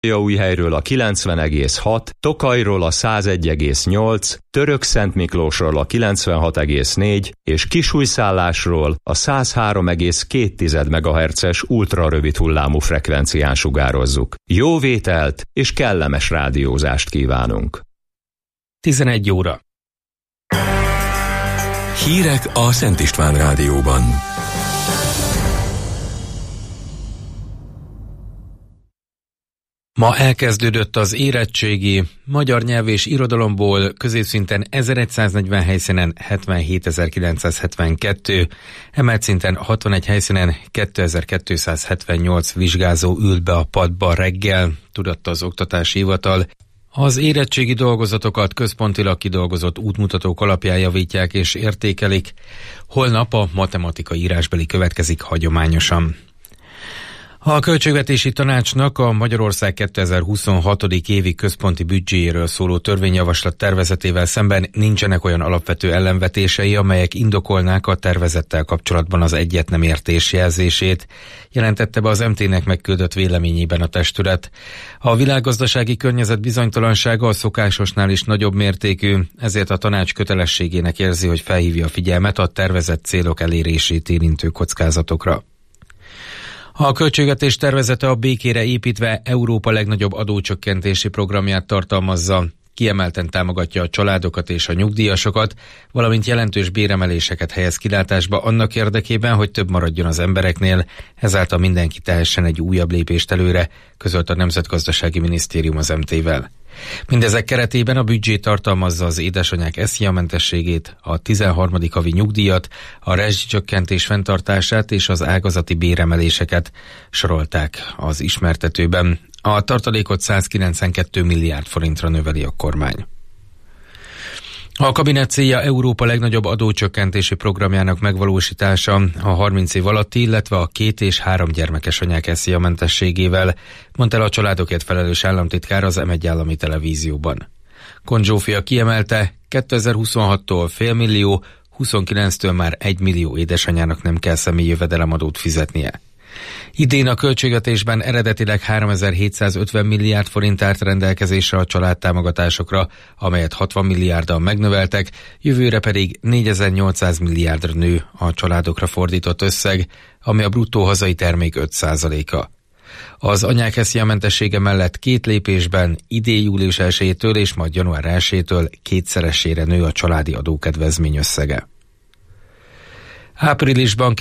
Újhelyről a 90,6, Tokajról a 101,8, Törökszentmiklósról a 96,4 és Kisújszállásról a 103,2 MHz-es ultrarövid hullámú frekvencián sugározzuk. Jó vételt és kellemes rádiózást kívánunk! 11 óra. Hírek a Szent István Rádióban. Ma elkezdődött az érettségi, magyar nyelv és irodalomból középszinten 1140 helyszínen 77.972, emelt szinten 61 helyszínen 2278 vizsgázó ült be a padba reggel, tudatta az Oktatási Hivatal. Az érettségi dolgozatokat központilag kidolgozott útmutatók alapján javítják és értékelik. Holnap a matematika írásbeli következik hagyományosan. A Költségvetési Tanácsnak a Magyarország 2026. évi központi büdzséjéről szóló törvényjavaslat tervezetével szemben nincsenek olyan alapvető ellenvetései, amelyek indokolnák a tervezettel kapcsolatban az egyet nem értés jelzését, jelentette be az MT-nek megküldött véleményében a testület. A világgazdasági környezet bizonytalansága a szokásosnál is nagyobb mértékű, ezért a tanács kötelességének érzi, hogy felhívja a figyelmet a tervezett célok elérését érintő kockázatokra. A költségvetés tervezete a békére építve Európa legnagyobb adócsökkentési programját tartalmazza. Kiemelten támogatja a családokat és a nyugdíjasokat, valamint jelentős béremeléseket helyez kilátásba annak érdekében, hogy több maradjon az embereknél, ezáltal mindenki tehessen egy újabb lépést előre, közölt a Nemzetgazdasági Minisztérium az MT-vel. Mindezek keretében a büdzsé tartalmazza az édesanyák SZIA-mentességét, a 13. havi nyugdíjat, a rezsicsökkentés fenntartását és az ágazati béremeléseket, sorolták az ismertetőben. A tartalékot 192 milliárd forintra növeli a kormány. A kabinet célja Európa legnagyobb adócsökkentési programjának megvalósítása a 30 év alatti, illetve a 2 és 3 gyermekes anyák SZIA-mentességével, mondta el a családokért felelős államtitkár az M1 állami televízióban. Kon Zsófia kiemelte, 2026-tól fél millió, 29-től már 1 millió édesanyának nem kell személyi jövedelemadót fizetnie. Idén a költségvetésben eredetileg 3750 milliárd forint állt rendelkezésre a családtámogatásokra, amelyet 60 milliárddal megnöveltek, jövőre pedig 4800 milliárdra nő a családokra fordított összeg, ami a bruttó hazai termék 5%-a. Az anyák SZIA-mentessége mellett 2 lépésben idén július 1-től és majd január 1-től 2-szeresére nő a családi adókedvezmény összege. Áprilisban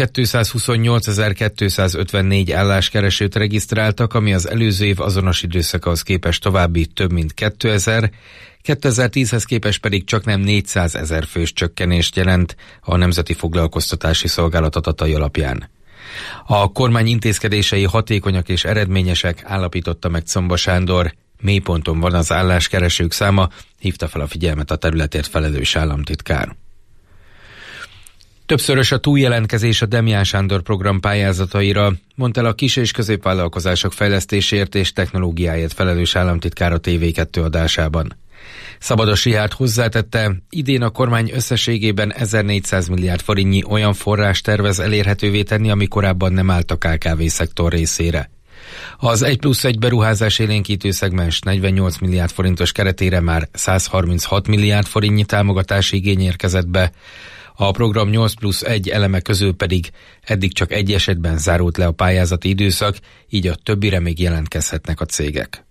228.254 álláskeresőt regisztráltak, ami az előző év azonos időszakához képest további több mint 2000, 2010-hez képest pedig csaknem 400 000 fős csökkenést jelent a Nemzeti Foglalkoztatási Szolgálat adatai alapján. A kormány intézkedései hatékonyak és eredményesek, állapította meg Czomba Sándor. Mélyponton van az álláskeresők száma, hívta fel a figyelmet a területért felelős államtitkár. Többszörös a túljelentkezés a Demján Sándor program pályázataira, mondta el a kis- és középvállalkozások fejlesztésért és technológiáért felelős államtitkár a TV2 adásában. Szabados Richárd hozzátette, idén a kormány összességében 1400 milliárd forintnyi olyan forrás tervez elérhetővé tenni, ami korábban nem állt a KKV-szektor részére. Az 1+1 beruházás élénkítő szegmens 48 milliárd forintos keretére már 136 milliárd forintnyi támogatási igény érkezett be, a program 8+1 eleme közül pedig eddig csak egy esetben zárult le a pályázati időszak, így a többire még jelentkezhetnek a cégek.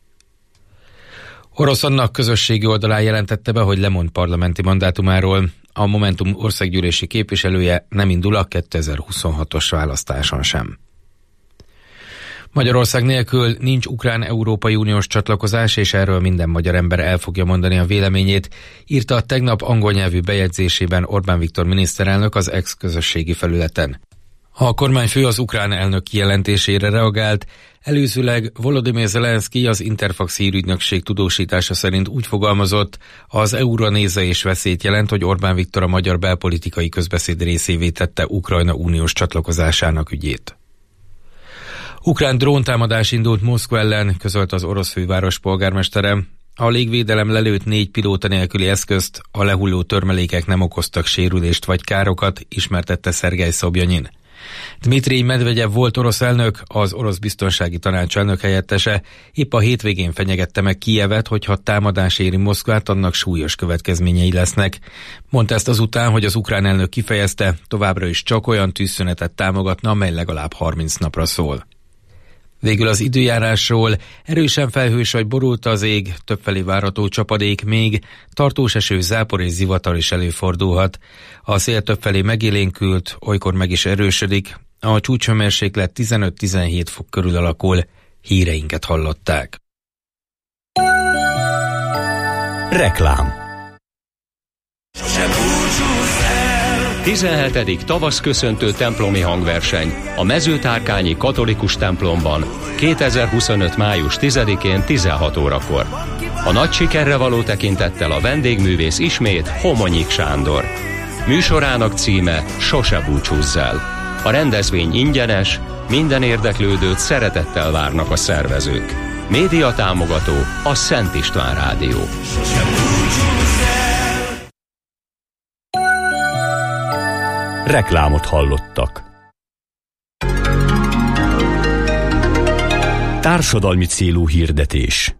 Orosz Anna közösségi oldalán jelentette be, hogy lemond parlamenti mandátumáról. A Momentum országgyűlési képviselője nem indul a 2026-os választáson sem. Magyarország nélkül nincs ukrán Európai Uniós csatlakozás, és erről minden magyar ember el fogja mondani a véleményét, írta a tegnap angol nyelvű bejegyzésében Orbán Viktor miniszterelnök az ex-közösségi felületen. A kormányfő az ukrán elnök kijelentésére reagált, előzőleg Volodymyr Zelenszky az Interfax hírügynökség tudósítása szerint úgy fogalmazott, az EU-ra nézze és veszélyt jelent, hogy Orbán Viktor a magyar belpolitikai közbeszéd részévé tette Ukrajna uniós csatlakozásának ügyét. Ukrán dróntámadás indult Moszkva ellen, közölt az orosz főváros polgármestere. A légvédelem lelőtt 4 pilóta nélküli eszközt, a lehulló törmelékek nem okoztak sérülést vagy károkat, ismertette Szergej Szobjanyin. Dmitrij Medvegyev volt orosz elnök, az orosz biztonsági tanács elnök helyettese épp a hétvégén fenyegette meg Kijevet, hogyha támadás éri Moszkvát, annak súlyos következményei lesznek. Mondta ezt azután, hogy az ukrán elnök kifejezte, továbbra is csak olyan tűzszünetet támogatna, amely legalább 30 napra szól. Végül az időjárásról: erősen felhős vagy borult az ég, többfelé várható csapadék, még tartós eső, zápor és zivatar is előfordulhat. A szél többfelé megélénkült, olykor meg is erősödik, a csúcshőmérséklet 15-17 fok körül alakul. Híreinket hallották. Reklám. 17. tavaszköszöntő templomi hangverseny a Mezőtárkányi katolikus templomban 2025. május 10-én 16 órakor. A nagy sikerre való tekintettel a vendégművész ismét Homonyik Sándor. Műsorának címe Sose búcsúzz el. A rendezvény ingyenes, minden érdeklődőt szeretettel várnak a szervezők. Média támogató a Szent István Rádió. Reklámot hallottak. Társadalmi célú hirdetés.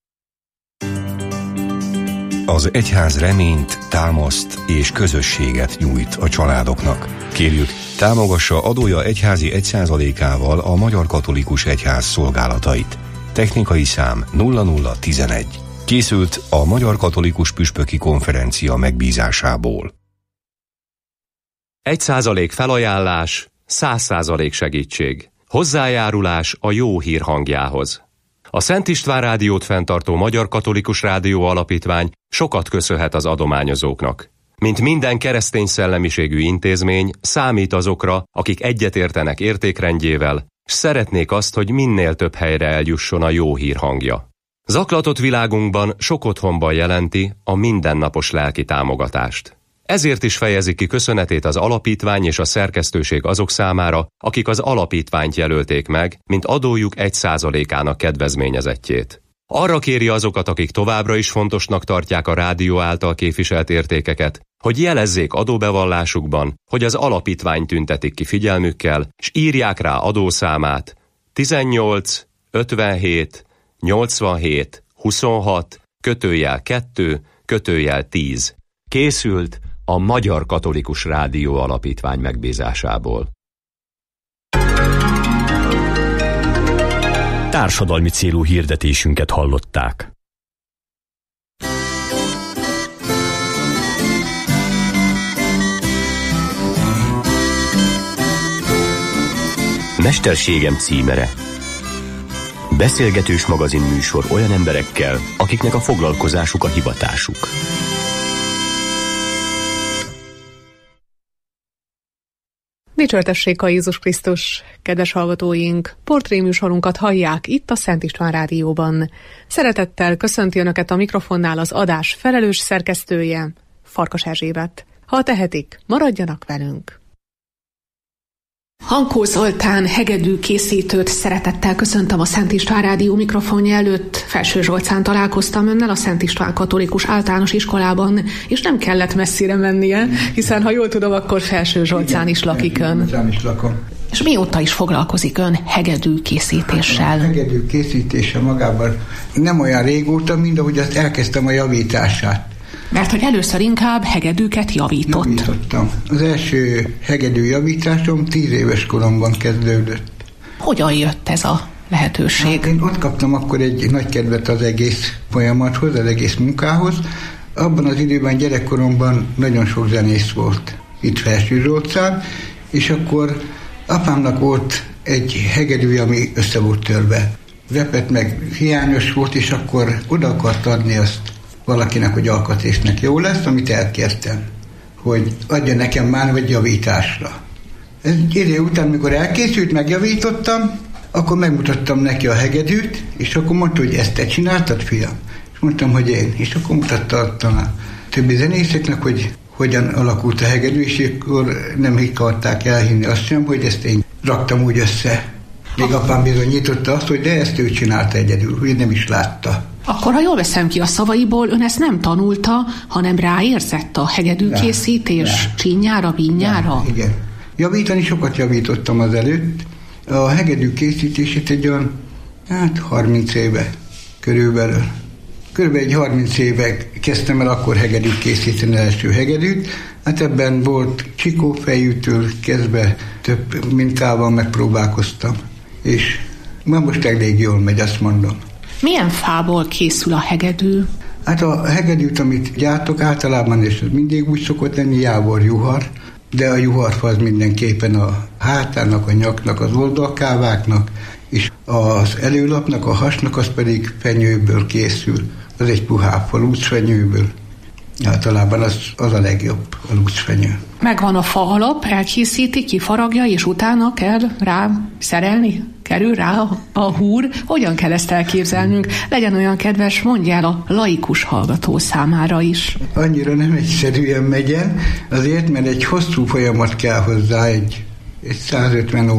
Az egyház reményt, támaszt és közösséget nyújt a családoknak. Kérjük, támogassa adója egyházi 1%-ával a Magyar Katolikus Egyház szolgálatait. Technikai szám 0011. Készült a Magyar Katolikus Püspöki Konferencia megbízásából. 1% felajánlás, 100% segítség. Hozzájárulás a jó hír hangjához. A Szent István Rádiót fenntartó Magyar Katolikus Rádió Alapítvány sokat köszönhet az adományozóknak. Mint minden keresztény szellemiségű intézmény, számít azokra, akik egyetértenek értékrendjével, s szeretnék azt, hogy minél több helyre eljusson a jó hír hangja. Zaklatott világunkban sok otthonban jelenti a mindennapos lelki támogatást. Ezért is fejezi ki köszönetét az alapítvány és a szerkesztőség azok számára, akik az alapítványt jelölték meg, mint adójuk 1%-ának kedvezményezettjét. Arra kéri azokat, akik továbbra is fontosnak tartják a rádió által képviselt értékeket, hogy jelezzék adóbevallásukban, hogy az alapítvány tüntetik ki figyelmükkel, és írják rá adószámát 18 57 87 26 /2 /10. Készült a Magyar Katolikus Rádió Alapítvány megbízásából. Társadalmi célú hirdetésünket hallották. Mesterségem címere. Beszélgetős magazinműsor olyan emberekkel, akiknek a foglalkozásuk a hivatásuk. Dicsőtessék a Jézus Krisztus, kedves hallgatóink! Portréműsorunkat hallják itt a Szent István Rádióban. Szeretettel köszönti Önöket a mikrofonnál az adás felelős szerkesztője, Farkas Erzsébet. Ha tehetik, maradjanak velünk! Hankó Zoltán hegedű készítőt szeretettel köszöntöm a Szent István Rádió mikrofonja előtt. Felső Zsolcán találkoztam önnel a Szent István Katolikus Általános Iskolában, és nem kellett messzire mennie, hiszen ha jól tudom, akkor Felső Zsolcán is lakik ön. Is lakom. És mióta is foglalkozik ön hegedű készítéssel? A hegedű készítése magában nem olyan régóta, mint ahogy azt elkezdtem a javítását. Mert hogy először inkább hegedűket javított. Javítottam. Az első hegedű javításom 10 éves koromban kezdődött. Hogyan jött ez a lehetőség? Hát én ott kaptam akkor egy nagy kedvet az egész folyamathoz, az egész munkához. Abban az időben gyerekkoromban nagyon sok zenész volt itt Felső Zsolcán, és akkor apámnak volt egy hegedű, ami össze volt törve. Repett meg, hiányos volt, és akkor oda akart adni azt valakinek, hogy alkatrésznek jó lesz, amit elkezdtem, hogy adja nekem már egy javításra. Egy idő után, mikor elkészült, megjavítottam, akkor megmutattam neki a hegedűt, és akkor mondta, hogy ezt te csináltad, fiam? És mondtam, hogy én. És akkor mutatta a többi zenészeknek, hogy hogyan alakult a hegedű, és akkor nem akarták elhinni azt sem, hogy ezt én raktam úgy össze. Még apám bizonyította azt, hogy de ezt ő csinálta egyedül, hogy nem is látta. Akkor, ha jól veszem ki a szavaiból, ön ezt nem tanulta, hanem ráérzett a hegedűkészítés csínjára, bínjára? Igen. Javítani sokat javítottam az előtt. A hegedű készítését egy olyan, 30 éve körülbelül. Körülbelül egy 30 éve kezdtem el akkor hegedűt készíteni, első hegedűt. Hát ebben volt csikófejűtől kezdve több mintával megpróbálkoztam. És már most elég jól megy, azt mondom. Milyen fából készül a hegedű? Hát a hegedűt, amit gyártok általában, és ez mindig úgy szokott lenni, jávor-juhar, de a juharfa az mindenképpen a hátának, a nyaknak, az oldalkáváknak, és az előlapnak, a hasnak, az pedig fenyőből készül. Az egy puhább fa, lúcfenyőből. Általában az a legjobb, a lúcfenyő. Megvan a fa alap, elkészíti, kifaragja, és utána kell rá szerelni? Kerül rá a húr? Hogyan kell ezt elképzelnünk? Legyen olyan kedves, mondja el a laikus hallgató számára is. Annyira nem egyszerűen megyen, azért, mert egy hosszú folyamat kell hozzá, egy 150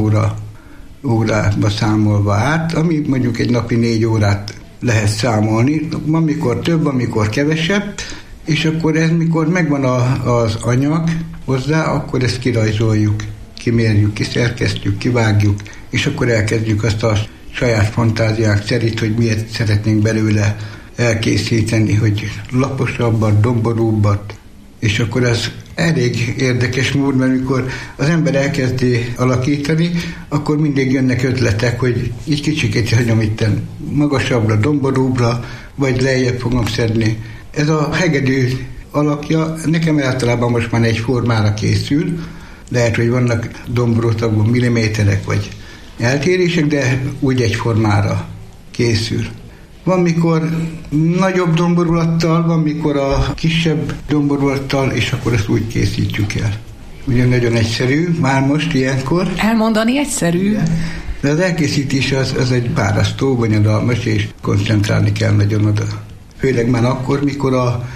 órába számolva át, ami mondjuk egy napi 4 órát lehet számolni. Amikor több, amikor kevesebb, és akkor ez, mikor megvan az anyag hozzá, akkor ezt kirajzoljuk, kimérjük, kiszerkesztjük, kivágjuk, és akkor elkezdjük azt a saját fantáziánk szerint, hogy miért szeretnénk belőle elkészíteni, hogy laposabbat, domborúbbat, és akkor ez elég érdekes mód, mert amikor az ember elkezdi alakítani, akkor mindig jönnek ötletek, hogy egy kicsikét hagyom itten magasabbra, domborúbbra, vagy lejjebb fogom szedni. Ez a hegedű alakja nekem általában most már egy formára készül, lehet, hogy vannak domborútagban milliméterek vagy eltérések, de úgy egy formára készül. Van, mikor nagyobb domborulattal, van, mikor a kisebb domborulattal, és akkor ezt úgy készítjük el. Ugye nagyon egyszerű, már most ilyenkor. Elmondani egyszerű. De az elkészítés az egy párasztó, bonyodalmas, és koncentrálni kell nagyon oda. Főleg már akkor, mikor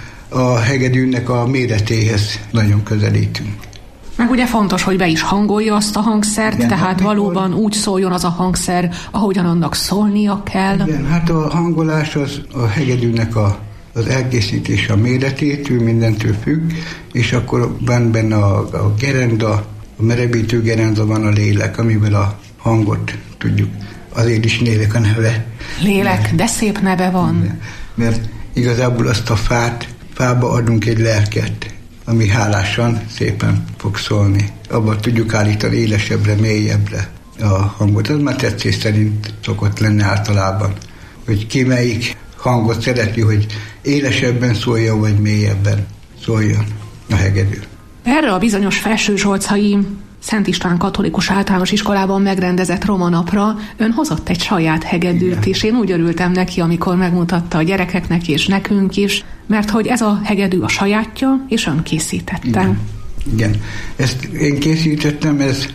a hegedűnek a méretéhez nagyon közelítünk. Meg ugye fontos, hogy be is hangolja azt a hangszert, igen, tehát valóban úgy szóljon az a hangszer, ahogyan annak szólnia kell. Igen, hát a hangolás az a hegedűnek az elkészítése a méretétől, mindentől függ, és akkor van benne a gerenda, a merebbítő gerenda, van a lélek, amivel a hangot tudjuk. Azért is lélek a neve. Lélek, de szép neve van. Igen, mert igazából azt a fába adunk egy lelket, ami hálásan szépen fog szólni. Abban tudjuk állítani élesebbre, mélyebbre a hangot. Ez már tetszés szerint szokott lenni általában, hogy ki melyik hangot szereti, hogy élesebben szóljon, vagy mélyebben szóljon a hegedű. Erre a bizonyos Felsőzsolcai Szent István Katolikus Általános Iskolában megrendezett romanapra ön hozott egy saját hegedűt, és én úgy örültem neki, amikor megmutatta a gyerekeknek és nekünk is, mert hogy ez a hegedű a sajátja, és ön készítette. Igen. Ezt én készítettem, ez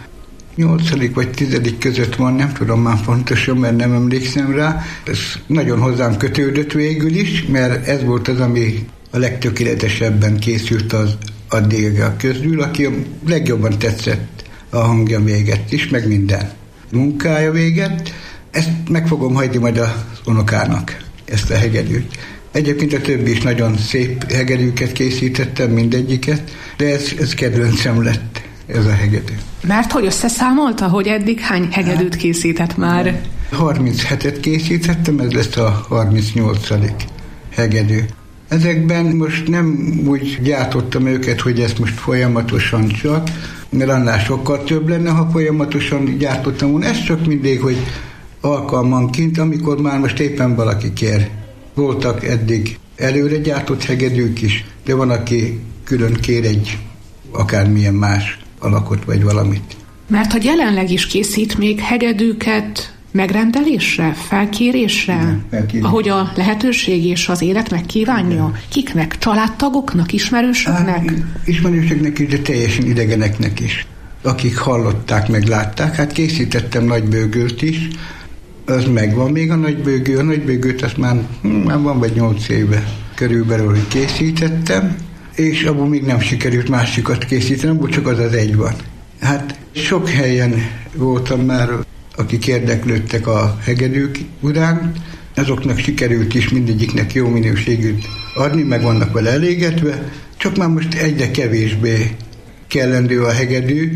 8. vagy 10. között van, nem tudom már pontosan, mert nem emlékszem rá. Ez nagyon hozzám kötődött végül is, mert ez volt az, ami a legtökéletesebben készült az addigiak közül, aki a legjobban tetszett a hangja véget is, meg minden munkája véget. Ezt meg fogom hagyni majd az unokának, ezt a hegedűt. Egyébként a többi is nagyon szép hegedűket készítettem, mindegyiket, de ez kedvencem lett, ez a hegedű. Mert hogy összeszámolta, hogy eddig hány hegedűt készített már? 37-et készítettem, ez lesz a 38. hegedű. Ezekben most nem úgy gyártottam őket, hogy ezt most folyamatosan csak, mert annál sokkal több lenne, ha folyamatosan gyártottam volna. Ez csak mindig, hogy alkalmanként, amikor már most éppen valaki kér. Voltak eddig előre gyártott hegedűk is, de van, aki külön kér egy akármilyen más alakot vagy valamit. Mert hogy jelenleg is készít még hegedűket megrendelésre, felkérésre, ahogy a lehetőség és az élet megkívánja? Igen. Kiknek? Családtagoknak, ismerősöknek? Ismerősöknek is, de teljesen idegeneknek is. Akik hallották, meglátták. Hát készítettem nagybőgőt is, az megvan még a nagybőgő. A nagybőgőt azt már van vagy 8 éve körülbelül, hogy készítettem, és abból még nem sikerült másikat készíteni, abból csak az egy van. Hát sok helyen voltam már, akik érdeklődtek a hegedűk iránt, azoknak sikerült is mindegyiknek jó minőségűt adni, meg vannak vele elégedve, csak már most egyre kevésbé kellendő a hegedű,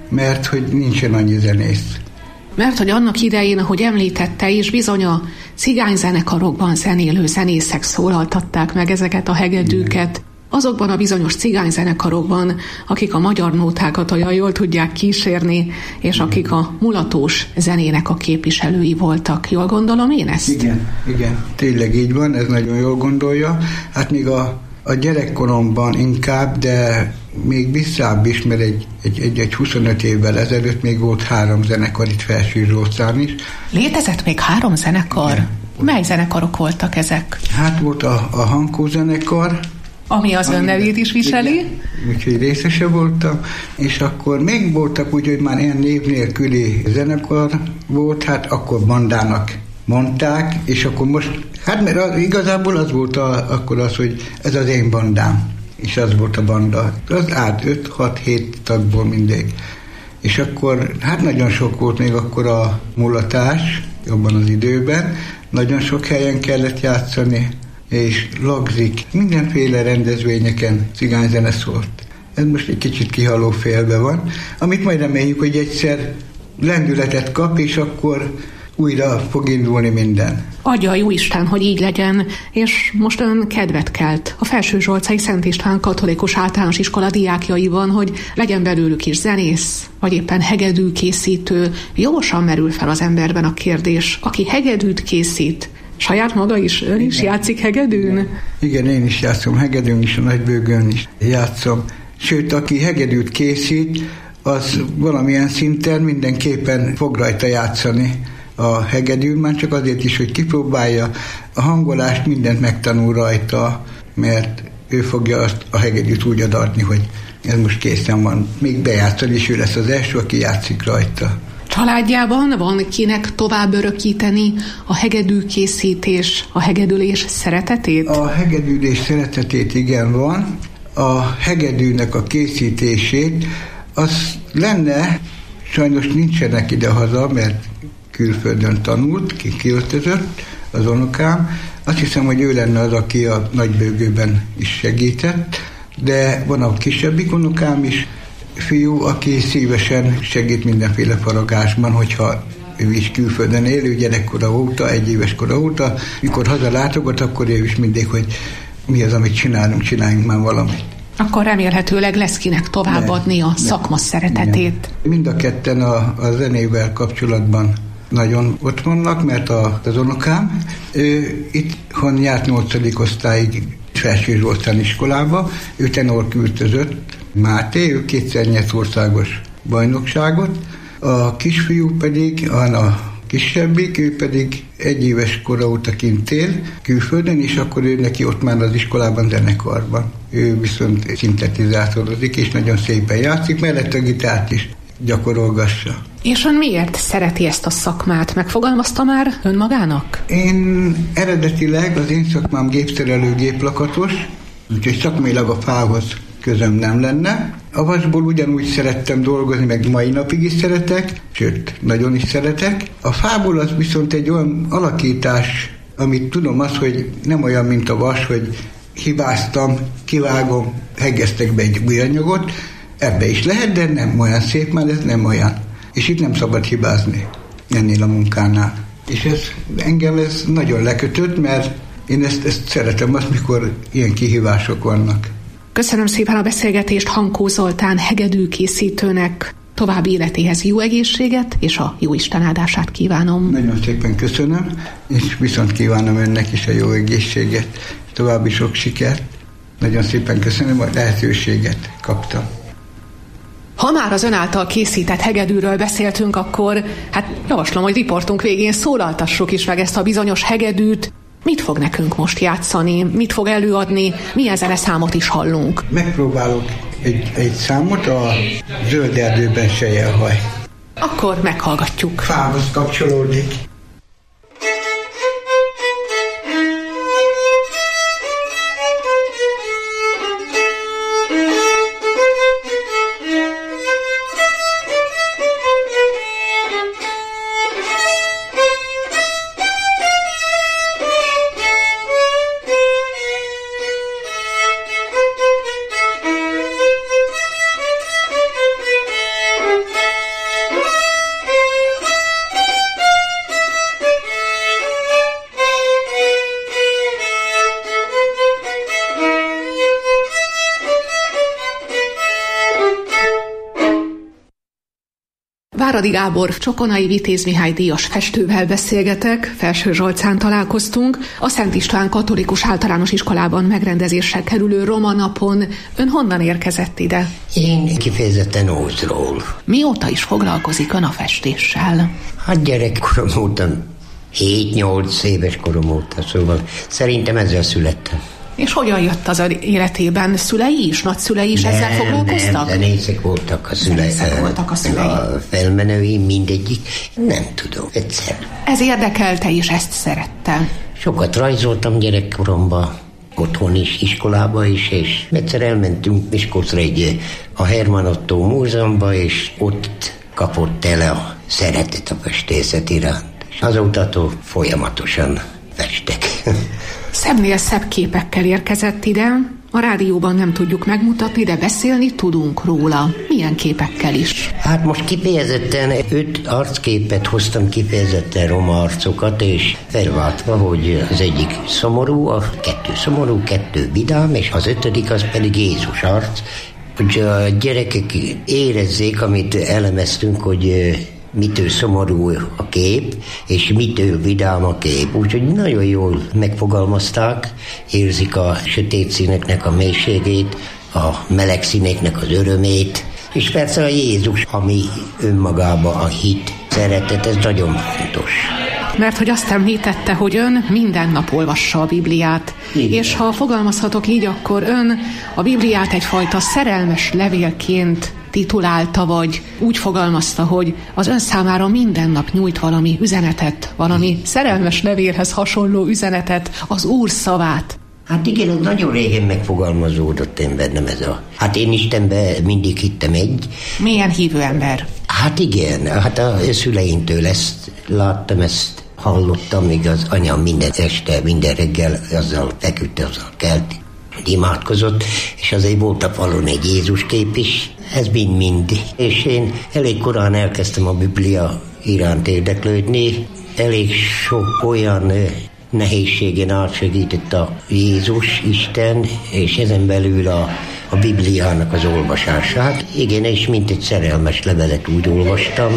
mert hogy nincsen annyi zenész. Mert hogy annak idején, ahogy említette is, bizony a cigányzenekarokban zenélő zenészek szólaltatták meg ezeket a hegedűket. Azokban a bizonyos cigányzenekarokban, akik a magyar nótákat olyan jól tudják kísérni, és akik a mulatós zenének a képviselői voltak. Jól gondolom én ezt? Igen, tényleg így van, ez nagyon jól gondolja. Hát még a gyerekkoromban inkább, de még visszább is, mert egy 25 évvel ezelőtt még volt 3 zenekar itt Felsőzsolcán is. Létezett még 3 zenekar? Igen. Mely zenekarok voltak ezek? Hát volt a Hankó zenekar, ami az ön nevét is viseli. Igen, úgyhogy részese voltam, és akkor még voltak úgy, hogy már ilyen név nélküli zenekar volt, hát akkor bandának mondták, és akkor most, hát mert igazából az volt akkor az, hogy ez az én bandám, és az volt a banda. Az át 5-6-7 tagból mindig. És akkor, hát nagyon sok volt még akkor a mulatás, abban az időben, nagyon sok helyen kellett játszani, és lagzik, mindenféle rendezvényeken cigányzene szólt. Ez most egy kicsit kihaló félbe van, amit majd reméljük, hogy egyszer lendületet kap, és akkor újra fog indulni minden. Adja a Jóisten, hogy így legyen, és most ön kedvet kelt a Felsőzsolcai Szent István Katolikus Általános Iskola diákjaiban, hogy legyen belőlük is zenész, vagy éppen hegedűkészítő. Jogosan merül fel az emberben a kérdés, aki hegedűt készít, saját maga is, ön is játszik hegedűn? Igen, én is játszom hegedűn is, a nagybőgőn is játszom. Sőt, aki hegedűt készít, az valamilyen szinten mindenképpen fog rajta játszani a hegedűn, már csak azért is, hogy kipróbálja a hangolást, mindent megtanul rajta, mert ő fogja azt a hegedűt úgy adatni, hogy ez most készen van. Még bejátszani, és ő lesz az első, aki játszik rajta. Családjában van kinek tovább örökíteni a hegedűkészítés, a hegedülés szeretetét? A hegedülés szeretetét igen van. A hegedűnek a készítését, az lenne, sajnos nincsenek idehaza, mert külföldön tanult, kiköltözött az unokám. Azt hiszem, hogy ő lenne az, aki a nagybőgőben is segített, de van a kisebbik unokám is, fiú, aki szívesen segít mindenféle faragásban, hogyha ő is külföldön élő, gyerekkora óta, 1 éves kora óta, mikor hazalátogat, akkor ő is mindig, hogy mi az, amit csináljunk már valamit. Akkor remélhetőleg lesz kinek továbbadni a szakma szeretetét. Igen. Mind a ketten a zenével kapcsolatban nagyon ott vannak, mert az unokám, ő itthon járt 8. osztályig Felsőzsolcán iskolába, ő tenorkürtözött, Máté, ő 2-szer nyert országos bajnokságot, a kisfiú pedig, a kisebbik, ő pedig 1 éves kora óta kint él külföldön, és akkor ő neki ott már az iskolában zenekarban. Ő viszont szintetizátorozik, és nagyon szépen játszik, mellett a gitárt is gyakorolgassa. És ön miért szereti ezt a szakmát? Megfogalmazta már önmagának? Én eredetileg az én szakmám gépszerelő, géplakatos, úgyhogy szakmailag a fához közöm nem lenne. A vasból ugyanúgy szerettem dolgozni, meg mai napig is szeretek, sőt, nagyon is szeretek. A fából az viszont egy olyan alakítás, amit tudom az, hogy nem olyan, mint a vas, hogy hibáztam, kivágom, hegesztek be egy új anyagot, ebbe is lehet, de nem olyan szép, már ez nem olyan. És itt nem szabad hibázni ennél a munkánál. És engem ez nagyon lekötött, mert én ezt szeretem, azt, mikor ilyen kihívások vannak. Köszönöm szépen a beszélgetést Hankó Zoltán hegedűkészítőnek. További életéhez jó egészséget, és a Jóisten áldását kívánom. Nagyon szépen köszönöm, és viszont kívánom önnek is a jó egészséget, további sok sikert. Nagyon szépen köszönöm, a lehetőséget kaptam. Ha már az ön által készített hegedűről beszéltünk, akkor javaslom, hogy riportunk végén szólaltassuk is meg ezt a bizonyos hegedűt. Mit fog nekünk most játszani? Mit fog előadni? Milyen zeneszámot is hallunk? Megpróbálok egy számot, a Zöld erdőben selyelhaj. Akkor meghallgatjuk. Fához kapcsolódik. Váradi Gábor Csokonai Vitéz Mihály díjas festővel beszélgetek, Felső Zsolcán találkoztunk. A Szent István Katolikus Általános Iskolában megrendezésre kerülő Roma napon ön honnan érkezett ide? Én kifejezetten Ózról. Mióta is foglalkozik ön a festéssel? Hát gyerekkorom óta, 7-8 éves korom óta, szóval szerintem ezzel születtem. És hogyan jött az életében? Szülei is, nagyszülei is ezzel foglalkoztak? Nem, zenészek voltak a szülei. A felmenői, mindegyik. Nem tudom, egyszer. Ez érdekelte és ezt szerette? Sokat rajzoltam gyerekkoromban, otthon is, iskolába is, és egyszer elmentünk Miskolcra a Hermann Ottó múzeumba, és ott kapott el a szeretet a festészet iránt. És azóta folyamatosan festek. Szebbnél szebb képekkel érkezett ide. A rádióban nem tudjuk megmutatni, de beszélni tudunk róla. Milyen képekkel is? Hát most kifejezetten 5 arcképet hoztam, kifejezetten roma arcokat, és felváltva, hogy az egyik szomorú, 2 szomorú, 2 vidám, és az 5. az pedig Jézus arc, hogy a gyerekek érezzék, amit elemeztünk, hogy mitől szomorú a kép, és mitől vidám a kép. Úgyhogy nagyon jól megfogalmazták, érzik a sötét színeknek a mélységét, a meleg színeknek az örömét, és persze a Jézus, ami önmagában a hit, szeretet, ez nagyon fontos. Mert hogy azt említette, hogy ön minden nap olvassa a Bibliát. Igen. És ha fogalmazhatok így, akkor ön a Bibliát egyfajta szerelmes levélként titulálta, vagy úgy fogalmazta, hogy az ön számára minden nap nyújt valami üzenetet, valami szerelmes levélhez hasonló üzenetet, az Úr szavát. Hát igen, ez nagyon régen megfogalmazódott én bennem ez a... Hát én Istenben mindig hittem egy. Milyen hívő ember? Hát igen, hát a szüleimtől ezt láttam, ezt hallottam, még az anyám minden este, minden reggel azzal feküdt, azzal kelt, hogy imádkozott, és azért volt a falon egy Jézus kép is, ez mind. És én elég korán elkezdtem a Biblia iránt érdeklődni, elég sok olyan nehézségen átsegített a Jézus, Isten, és ezen belül a Bibliának az olvasását. Igen, és mint egy szerelmes levelet úgy olvastam,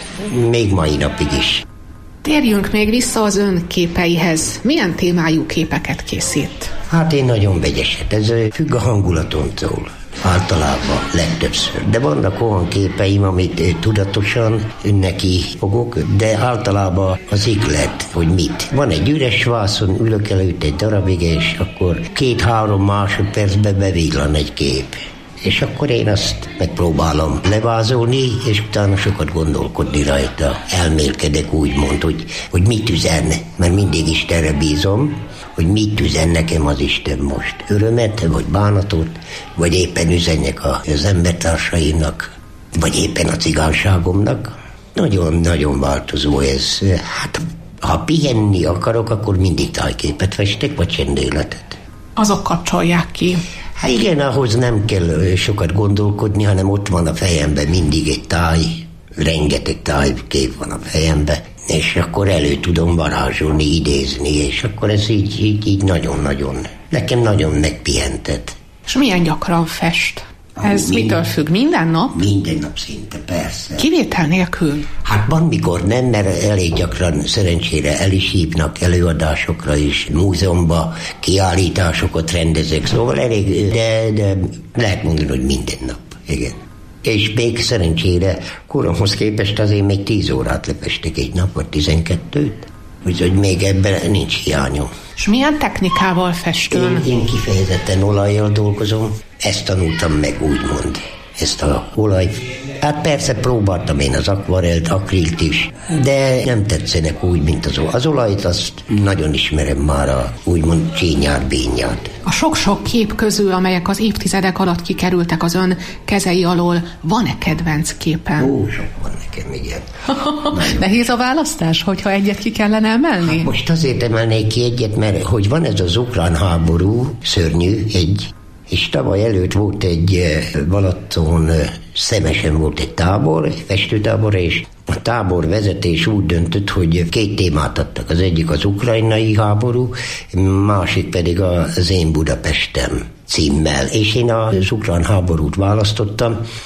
még mai napig is. Térjünk még vissza az ön képeihez. Milyen témájú képeket készít? Hát én nagyon vegyeset, ez függ a hangulatontól. Általában legtöbbször. De vannak olyan képeim, amit tudatosan neki fogok, de általában az ihlet, hogy mit. Van egy üres vászon, ülök előtt egy darabig, és akkor 2-3 másodpercben bevillan egy kép. És akkor én azt megpróbálom levázolni, és utána sokat gondolkodni rajta. Elmélkedek úgymond, hogy mit üzen, mert mindig Istenre bízom, hogy mit üzen nekem az Isten most. Örömet, vagy bánatot, vagy éppen üzenjek az embertársaimnak, vagy éppen a cigányságomnak. Nagyon-nagyon változó ez. Hát, ha pihenni akarok, akkor mindig tájképet festek, vagy csendéletet. Azok kapcsolják ki. Hát igen, ahhoz nem kell sokat gondolkodni, hanem ott van a fejemben mindig egy táj, rengeteg tájkép van a fejemben, és akkor elő tudom varázsolni, idézni, és akkor ez így nagyon-nagyon, nekem nagyon megpihentet. És milyen gyakran fest? Ez mitől függ? Minden nap? Minden nap szinte, persze. Kivétel nélkül? Hát van, mikor nem, mert elég gyakran szerencsére el is hívnak előadásokra is, múzeumba kiállításokat rendezek, szóval elég, de lehet mondani, hogy minden nap, igen. És még szerencsére koromhoz képest azért még 10 órát lefestek egy nap, vagy 12-t, úgyhogy még ebben nincs hiányom. És milyen technikával festőn? Én kifejezetten olajjal dolgozom, ezt tanultam meg úgymond, ezt a olajt. Hát persze próbáltam én az akvarelt, akrilt is, de nem tetszenek úgy, mint az olajt, azt nagyon ismerem már a úgymond csínyát-bínyát. A sok-sok kép közül, amelyek az évtizedek alatt kikerültek az ön kezei alól, van-e kedvenc képen? Ó, sok van nekem, igen. Nehéz a választás, hogyha egyet ki kellene emelni? Hát most azért emelnék ki egyet, mert hogy van ez az ukrán háború, szörnyű, és tavaly előtt volt egy Balaton Szemesen volt egy tábor, egy festőtábor, és a tábor vezetés úgy döntött, hogy 2 témát adtak. Az egyik az ukrajnai háború, másik pedig az Én Budapestem címmel. És én az ukrán háborút választottam,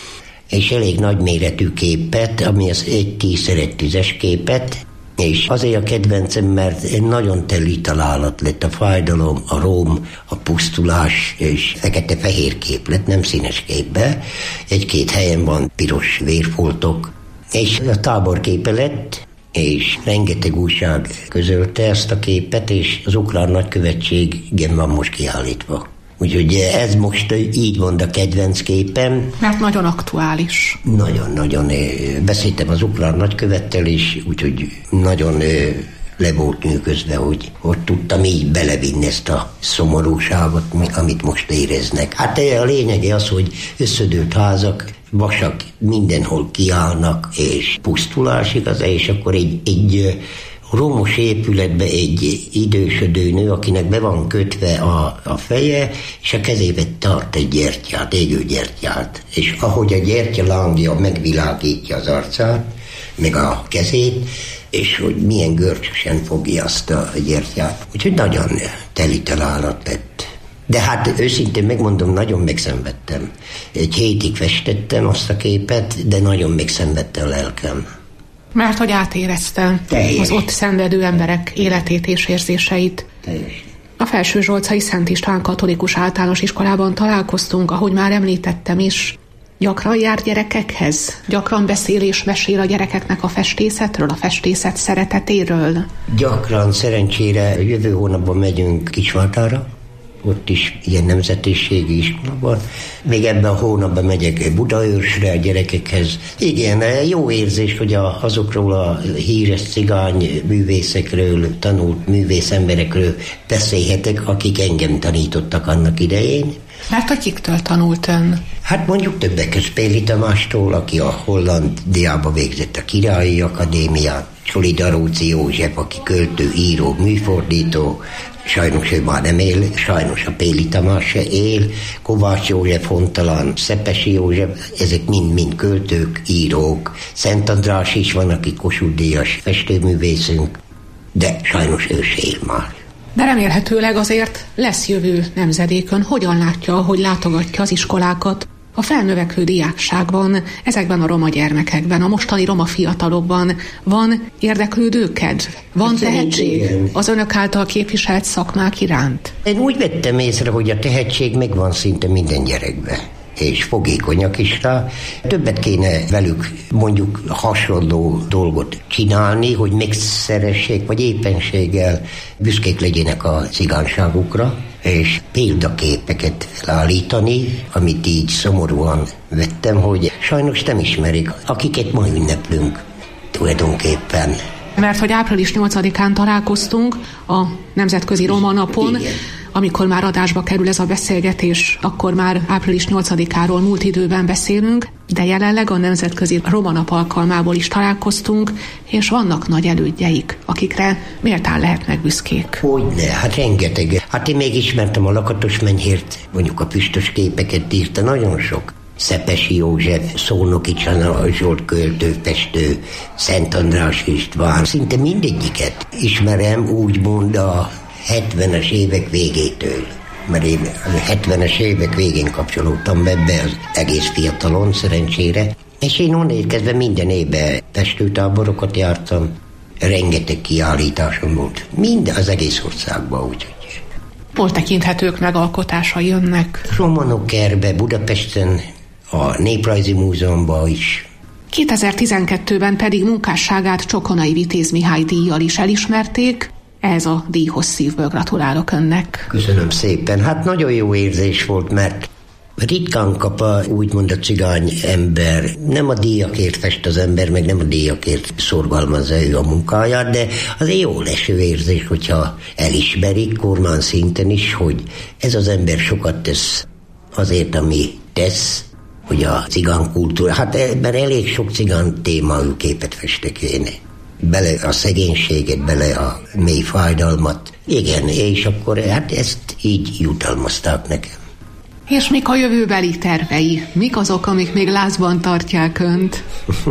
és elég nagyméretű képet, ami az egy 10x10-es képet, és azért a kedvencem, mert egy nagyon teli találat lett, a fájdalom, a rom, a pusztulás, és fekete-fehér kép lett, nem színes képbe. Egy-két helyen van piros vérfoltok, és a táborképe lett, és rengeteg újság közölte ezt a képet, és az ukrán nagykövetségen van most kiállítva. Úgyhogy ez most így van a kedvenc képem. Mert nagyon aktuális. Nagyon-nagyon. Beszéltem az ukrán nagykövettel is, úgyhogy nagyon le volt nyűgözve, hogy ott tudtam így belevinni ezt a szomorúságot, amit most éreznek. Hát a lényege az, hogy összedőlt házak, vasak mindenhol kiállnak, és pusztulás igaz, és akkor egy romos épületbe egy idősödő nő, akinek be van kötve a feje, és a kezébe tart egy gyertyát, égő gyertyát. És ahogy a gyertya lángja megvilágítja az arcát, meg a kezét, és hogy milyen görcsösen fogja azt a gyertyát. Úgyhogy nagyon teli találat lett. De hát őszintén megmondom, nagyon megszenvedtem. Egy hétig festettem azt a képet, de nagyon megszenvedte a lelkem. Mert hogy átérezte az ott szenvedő emberek életét és érzéseit. Teljesen. A Felsőzsolcai Szent István Katolikus Általános Iskolában találkoztunk, ahogy már említettem is. Gyakran jár gyerekekhez? Gyakran beszél és mesél a gyerekeknek a festészetről, a festészet szeretetéről? Gyakran, szerencsére jövő hónapban megyünk Kisvárdára, ott is ilyen nemzetiségi iskolában. Még ebben a hónapban megyek Budaörsre a gyerekekhez. Igen, jó érzés, hogy azokról a híres cigány művészekről, tanult művész emberekről beszélhetek, akik engem tanítottak annak idején. Mert akiktől tanult ön? Hát mondjuk többek között Péli Tamástól, aki a Hollandiába végzett a Királyi Akadémiát, Csoli Daróci József, aki költő, író, műfordító, sajnos ő már nem él, sajnos a Péli Tamás se él, Kovács József hontalan, Szepesi József, ezek mind költők, írók. Szent András is van, aki Kossuth-díjas festőművészünk, de sajnos ő se él már. De remélhetőleg azért lesz jövő nemzedékön. Hogyan látja, hogy látogatja az iskolákat? A felnövekvő diákságban, ezekben a roma gyermekekben, a mostani roma fiatalokban van érdeklődőkedv? Van tehetség az önök által képviselt szakmák iránt? Én úgy vettem észre, hogy a tehetség megvan szinte minden gyerekben, és fogékonyak is rá. Többet kéne velük mondjuk hasonló dolgot csinálni, hogy megszeressék, vagy éppenséggel büszkék legyenek a cigányságukra, és példaképeket felállítani, amit így szomorúan vettem, hogy sajnos nem ismerik, akiket ma ünneplünk tulajdonképpen. Mert hogy április 8-án találkoztunk a Nemzetközi Roma Napon, igen. Amikor már adásba kerül ez a beszélgetés, akkor már április 8-áról múlt időben beszélünk, de jelenleg a Nemzetközi Roma Nap alkalmából is találkoztunk, és vannak nagy elődjeik, akikre méltán lehetnek büszkék. Hogyne, hát rengeteg. Hát én még ismertem a Lakatos Menyhért, mondjuk a füstös képeket írta, nagyon sok. Szepesi József, Szolnoki Csana Zsolt költő, festő, Szent András István. Szinte mindegyiket ismerem úgymond a 70-es évek végétől. Mert én a 70-es évek végén kapcsolódtam ebbe az egész fiatalon, szerencsére. És én onnan kezdve minden évben festőtáborokat jártam. Rengeteg kiállításom volt. Minden az egész országban, úgyhogy. Hol tekinthetők meg alkotásai önnek? Romanokkerbe, Budapesten, a Néprajzi Múzeumban is. 2012-ben pedig munkásságát Csokonai Vitéz Mihály díjjal is elismerték. Ez a díjhoz szívből gratulálok önnek. Köszönöm szépen. Hát nagyon jó érzés volt, mert ritkán kap úgymond a cigány ember. Nem a díjakért fest az ember, meg nem a díjakért szorgalmazza ő a munkáját, de az jó leső érzés, hogyha elismerik kormány szinten is, hogy ez az ember sokat tesz azért, ami tesz, hogy a cigán kultúra, hát ebben elég sok cigán témájú képet festek én. Bele a szegénységet, bele a mély fájdalmat. Igen, és akkor hát ezt így jutalmazták nekem. És mik a jövőbeli tervei? Mik azok, amik még lázban tartják önt?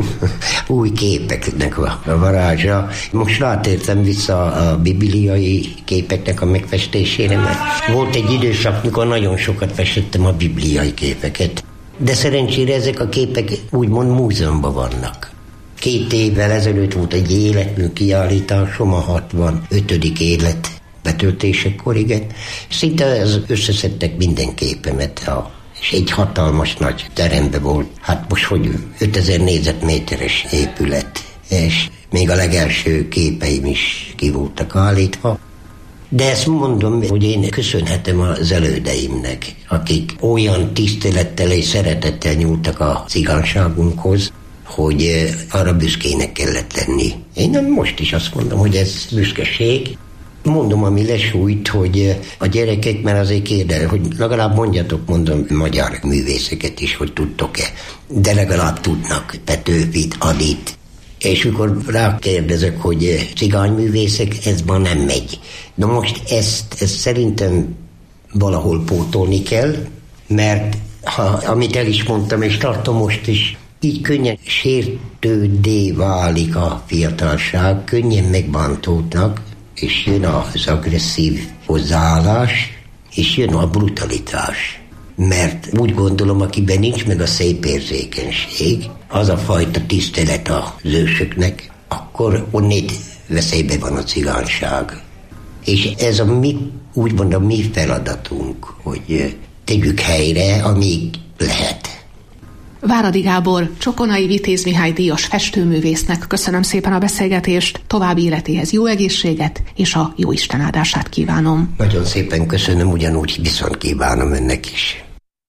Új képeknek a varázsa. Most rátértem vissza a bibliai képeknek a megfestésére, mert volt egy időszak, mikor nagyon sokat festettem a bibliai képeket. De szerencsére ezek a képek úgymond múzeumban vannak. 2 évvel ezelőtt volt egy életmű kiállításom, a 65. élet betöltésekor, igen. Szinte összeszedtek minden képemet, és egy hatalmas nagy terembe volt. Hát most, hogy 5000 négyzetméteres épület, és még a legelső képeim is ki voltak állítva. De ezt mondom, hogy én köszönhetem az elődeimnek, akik olyan tisztelettel és szeretettel nyúltak a cigányságunkhoz, hogy arra büszkének kellett lenni. Én most is azt mondom, hogy ez büszkeség. Mondom, ami lesújt, hogy a gyerekek, mert azért kérdel, hogy legalább mondjatok, mondom, magyar művészeket is, hogy tudtok-e. De legalább tudnak Petőfit, Adit. És mikor rákérdezek, hogy cigányművészek, ez ma nem megy. Na most ezt szerintem valahol pótolni kell, mert amit el is mondtam, és tartom most is, így könnyen sértődé válik a fiatalság, könnyen megbántódnak, és jön az agresszív hozzáállás, és jön a brutalitás. Mert úgy gondolom, akiben nincs meg a szép érzékenység, az a fajta tisztelet az ősöknek, akkor onnét veszélybe van a cigányság. És ez úgymond a mi feladatunk, hogy tegyük helyre, amíg lehet. Váradi Gábor, Csokonai Vitéz Mihály díjas festőművésznek köszönöm szépen a beszélgetést, további életéhez jó egészséget és a jó Isten áldását kívánom. Nagyon szépen köszönöm, ugyanúgy viszont kívánom önnek is.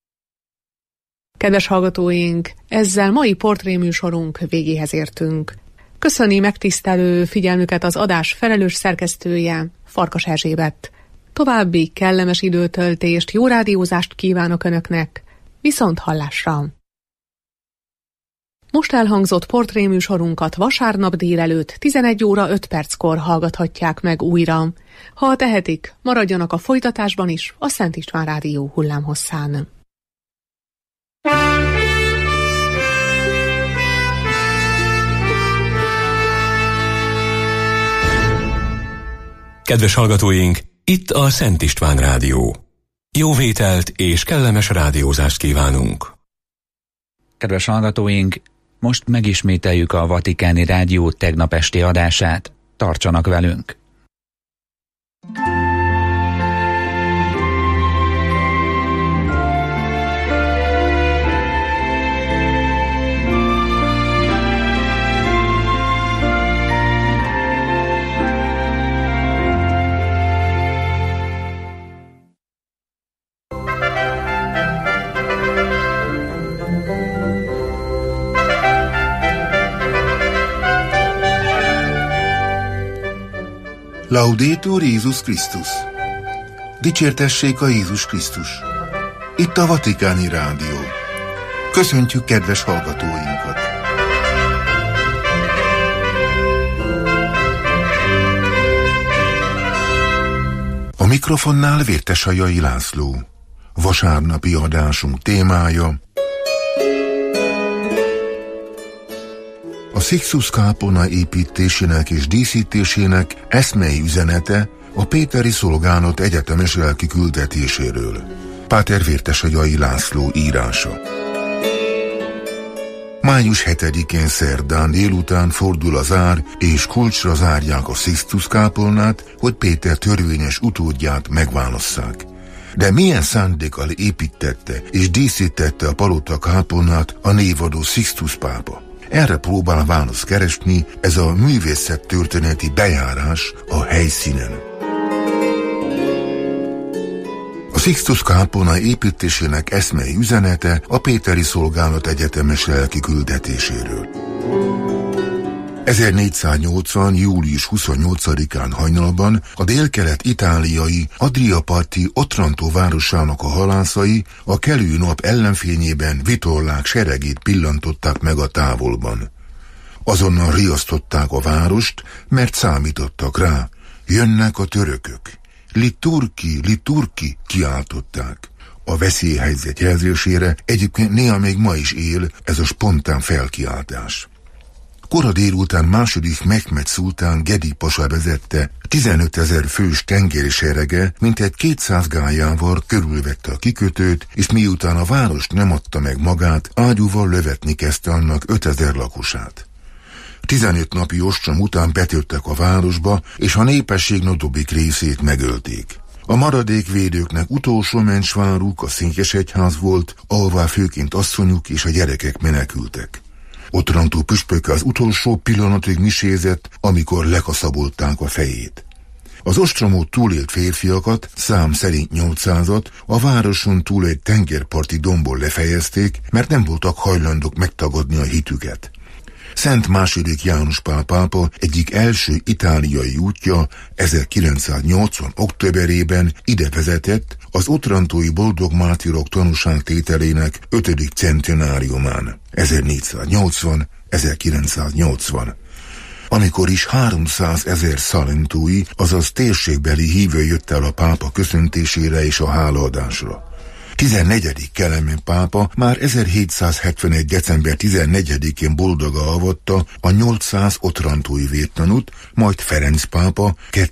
Kedves hallgatóink, ezzel mai portréműsorunk végéhez értünk. Köszöni megtisztelő figyelmüket az adás felelős szerkesztője, Farkas Erzsébet. További kellemes időtöltést, jó rádiózást kívánok Önöknek, viszont hallásra! Most elhangzott portréműsorunkat vasárnap délelőtt 11 óra 5 perckor hallgathatják meg újra. Ha tehetik, maradjanak a folytatásban is a Szent István Rádió hullámhosszán. Kedves hallgatóink, itt a Szent István Rádió. Jó vételt és kellemes rádiózást kívánunk. Kedves hallgatóink, most megismételjük a Vatikáni Rádió tegnap esti adását. Tartsanak velünk! Laudetur Jézus Krisztus! Dicsértessék a Jézus Krisztus! Itt a Vatikáni Rádió. Köszöntjük kedves hallgatóinkat! A mikrofonnál Vértesajai László. Vasárnapi adásunk témája a Sixtus kápolna építésének és díszítésének eszmei üzenete a péteri szolgálat egyetemes lelki küldetéséről. Páter Vértesajai László írása. Május 7-én szerdán délután fordul az ár, és kulcsra zárják a Sixtus kápolnát, hogy Péter törvényes utódját megválasszák. De milyen szándékkal építette és díszítette a palota kápolnát a névadó Sixtus pápa? Erre próbál választ keresni ez a művészettörténeti bejárás a helyszínen. A Sixtus kápolna építésének eszmei üzenete a péteri szolgálat egyetemes lelki küldetéséről. 1480. július 28-án hajnalban a délkelet-itáliai Adria-parti Otranto városának a halászai a kelő nap ellenfényében vitorlák seregét pillantották meg a távolban. Azonnal riasztották a várost, mert számítottak rá. Jönnek a törökök. Liturki, liturki, kiáltották. A veszélyhelyzet jelzésére egyébként néha még ma is él ez a spontán felkiáltás. Kora délután második Mehmed szultán Gedi pasa vezette 15 000 fős tengeri serege mintegy 200 gályával körülvette a kikötőt, és miután a város nem adta meg magát, ágyúval lövetni kezdte annak 5000 lakosát. 15 napi ostrom után betörtek a városba, és a népesség nagyobbik részét megölték. A maradék védőknek utolsó mencsváruk a Székesegyház volt, ahová főként asszonyuk és a gyerekek menekültek. Otranto püspöke az utolsó pillanatig misézett, amikor lekaszabolták a fejét. Az ostromot túlélt férfiakat, szám szerint 800-at, a városon túl egy tengerparti dombon lefejezték, mert nem voltak hajlandók megtagadni a hitüket. Szent II. János Pál pápa egyik első itáliai útja 1980. októberében ide vezetett az otrantói boldog mártírok tanúságtételének 5. centenáriumán, 1480-1980. Amikor is 300 000 szalentói, azaz térségbeli hívő jött el a pápa köszöntésére és a hálaadásra. 14. Kelemen pápa már 1771. december 14-én boldoga avatta a 800 otrantói vértanút, majd Ferenc pápa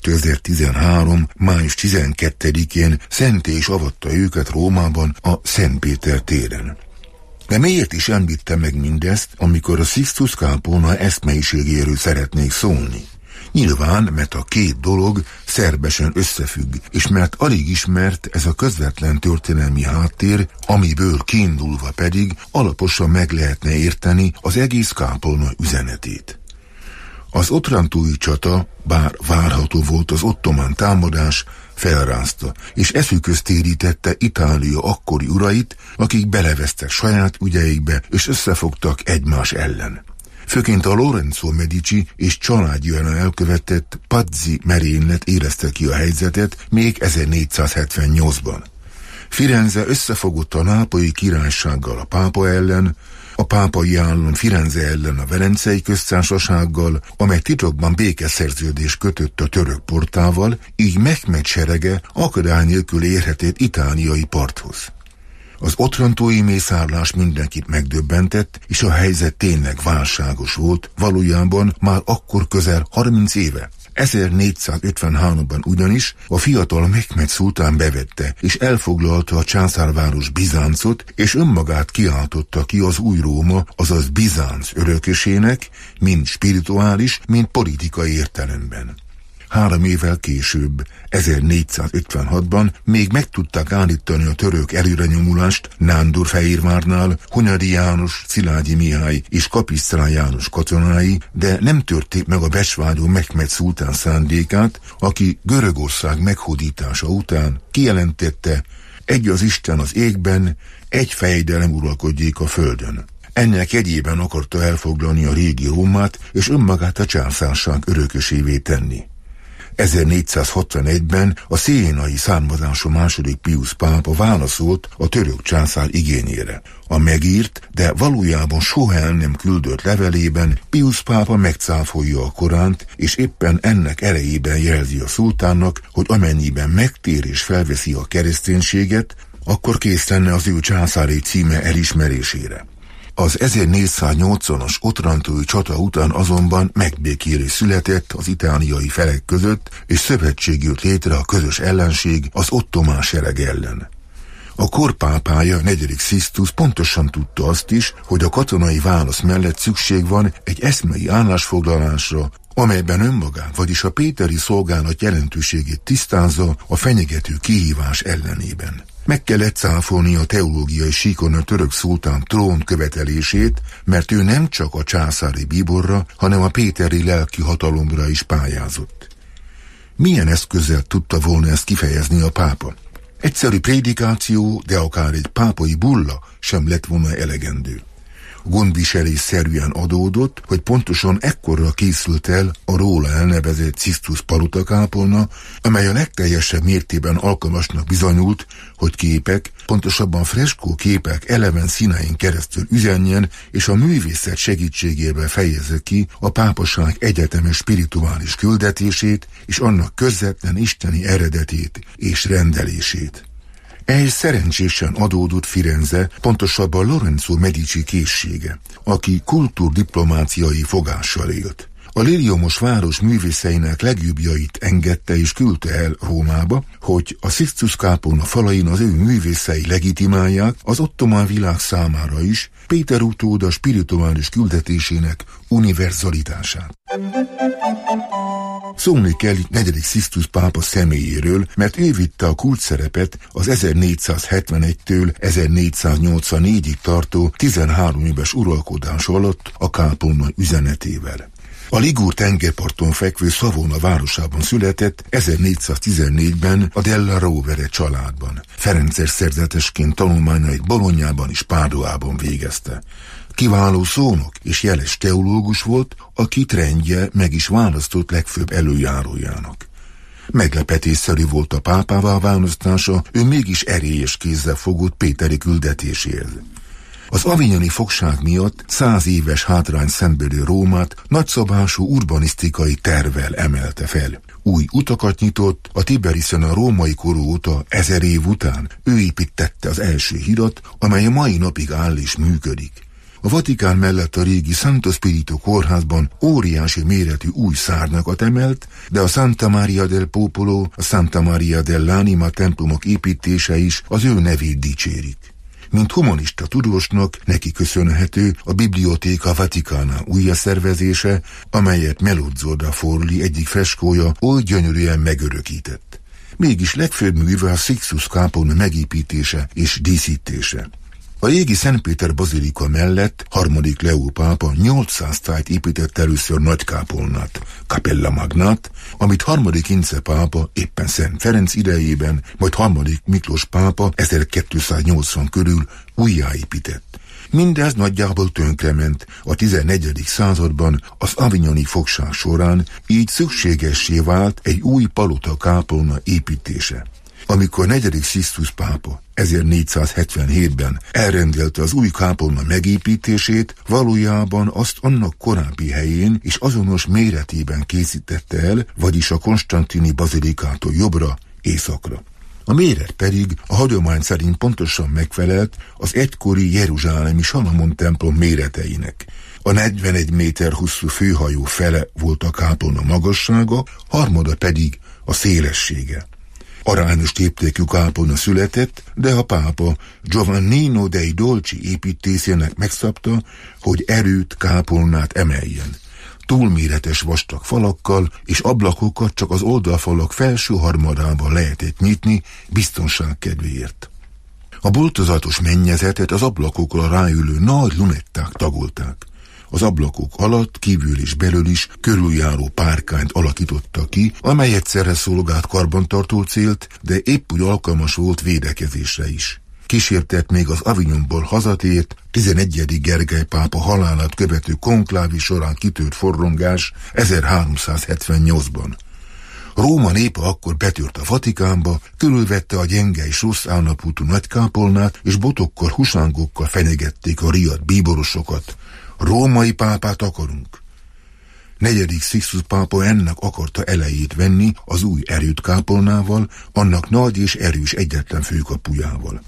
2013. május 12-én szenté is avatta őket Rómában a Szent Péter téren. De miért is említem meg mindezt, amikor a Sixtus Kápolna eszmeiségéről szeretnék szólni? Nyilván, mert a két dolog szerbesen összefügg, és mert alig ismert ez a közvetlen történelmi háttér, amiből kiindulva pedig alaposan meg lehetne érteni az egész kápolna üzenetét. Az otrantói csata, bár várható volt az ottomán támadás, felrázta, és eszükhöz térítette Itália akkori urait, akik belevesztek saját ügyeikbe, és összefogtak egymás ellen. Főként a Lorenzo Medici és családja ellen elkövetett Pazzi merénylet érezte ki a helyzetet még 1478-ban. Firenze összefogott a nápolyi királysággal a pápa ellen, a pápai állam Firenze ellen a Velencei köztársasággal, amely titokban békeszerződést kötött a török portával, így Mehmed serege akadály nélkül érhetett itáliai parthoz. Az otrantói mészárlás mindenkit megdöbbentett, és a helyzet tényleg válságos volt, valójában már akkor közel 30 éve. 1453-ban ugyanis a fiatal Mehmed szultán bevette, és elfoglalta a császárváros Bizáncot, és önmagát kiáltotta ki az új Róma, azaz Bizánc örökösének, mind spirituális, mind politikai értelemben. 3 évvel később, 1456-ban még meg tudták állítani a török előrenyomulást Nándorfehérvárnál Hunyadi János, Szilágyi Mihály és Kapisztrán János katonái, de nem törték meg a becsvágyó Mehmed szultán szándékát, aki Görögország meghódítása után kijelentette: egy az Isten az égben, egy fejedelem uralkodjék a földön. Ennek jegyében akarta elfoglalni a régi Rómát, és önmagát a császárság örökösévé tenni. 1461-ben a szénai származású II. Piusz pápa válaszolt a török császár igényére. A megírt, de valójában soha el nem küldött levelében Piusz pápa megcáfolja a Koránt, és éppen ennek elejében jelzi a szultánnak, hogy amennyiben megtér és felveszi a kereszténységet, akkor kész lenne az ő császári címe elismerésére. Az 1480-as otrantói csata után azonban megbékélés született az itáliai felek között, és szövetség jött létre a közös ellenség az ottomán sereg ellen. A kor pápája, 4. Sixtus pontosan tudta azt is, hogy a katonai válasz mellett szükség van egy eszmei állásfoglalásra, amelyben önmagát, vagyis a péteri szolgálat jelentőségét tisztázza a fenyegető kihívás ellenében. Meg kellett cáfolni a teológiai síkon a török szultán trón követelését, mert ő nem csak a császári bíborra, hanem a péteri lelki hatalomra is pályázott. Milyen eszközzel tudta volna ezt kifejezni a pápa? Egyszerű prédikáció, de akár egy pápai bulla sem lett volna elegendő. Gondviselésszerűen adódott, hogy pontosan ekkorra készült el a róla elnevezett Sixtus Palota kápolna, amely a legteljesebb mértében alkalmasnak bizonyult, hogy képek, pontosabban freskó képek eleven színein keresztül üzenjen, és a művészet segítségével fejezze ki a pápaság egyetemes spirituális küldetését és annak közvetlen isteni eredetét és rendelését. Ehhez szerencsésen adódott Firenze, pontosabban Lorenzo Medici készsége, aki kultúrdiplomáciai fogással élt. A liliomos város művészeinek legjobbjait engedte és küldte el Rómába, hogy a Sixtus kápolna falain az ő művészei legitimálják az ottomán világ számára is Péter utóda spirituális küldetésének univerzalitását. Szólni kell itt 4. Sixtus pápa személyéről, mert ő vitte a kulcsszerepet az 1471-től 1484-ig tartó 13 éves uralkodás alatt a kápolna üzenetével. A Ligúr tengerparton fekvő Savona városában született 1414-ben a Della Rovere családban. Ferences szerzetesként tanulmányait Bolognában és Páduában végezte. Kiváló szónok és jeles teológus volt, akit rendje meg is választott legfőbb előjárójának. Meglepetésszerű volt a pápává választása, ő mégis erélyes kézzel fogott péteri küldetéséhez. Az avignoni fogság miatt 100 éves hátrány szenvedő Rómát nagyszabású urbanisztikai tervvel emelte fel. Új utakat nyitott, a Tiberisen a római kor óta 1000 év után ő építette az első hidat, amely a mai napig áll és működik. A Vatikán mellett a régi Santo Spirito kórházban óriási méretű új szárnyakat emelt, de a Santa Maria del Popolo, a Santa Maria dell'Anima templomok építése is az ő nevét dicsérik. Mint humanista tudósnak neki köszönhető a Biblioteca Vaticana újraszervezése, amelyet Melozzo da Forlì egyik freskója oly gyönyörűen megörökített. Mégis legfőbb műve a Sixtus kápolna megépítése és díszítése. A régi Szentpéter bazilika mellett harmadik Leó pápa 800 tájt épített először nagy kápolnát, Capella Magnát, amit harmadik Ince pápa éppen Szent Ferenc idejében, majd harmadik Miklós pápa 1280 körül újjáépített. Mindez nagyjából tönkrement a 14. században az avignoni fogság során, így szükségessé vált egy új palota kápolna építése. Amikor 4. Sixtus pápa 1477-ben elrendelte az új kápolna megépítését, valójában azt annak korábbi helyén és azonos méretében készítette el, vagyis a konstantini bazilikától jobbra, északra. A méret pedig a hagyomány szerint pontosan megfelelt az egykori jeruzsálemi Salamon templom méreteinek. A 41 méter hosszú főhajó fele volt a kápolna magassága, harmada pedig a szélessége. Arányos léptékű kápolna született, de a pápa Giovannino dei Dolci építészének megszabta, hogy erőt kápolnát emeljen. Túlméretes vastag falakkal és ablakokat csak az oldalfalak felső harmadában lehetett nyitni biztonság kedvéért. A boltozatos mennyezetet az ablakokra ráülő nagy lunetták tagolták. Az ablakok alatt, kívül és belül is körüljáró párkányt alakította ki, amely egyszerre szolgált karbantartó célt, de épp úgy alkalmas volt védekezésre is. Kísértett még az Avignonból hazatért 11. Gergely pápa halálát követő konklávi során kitört forrongás 1378-ban. Róma népe akkor betört a Vatikánba, körülvette a gyenge és rossz állapotú nagykápolnát, és botokkal, husángokkal fenyegették a riadt bíborosokat. Római pápát akarunk. 4. Sixtus pápa ennek akarta elejét venni az új erődkápolnával, annak nagy és erős egyetlen főkapujával.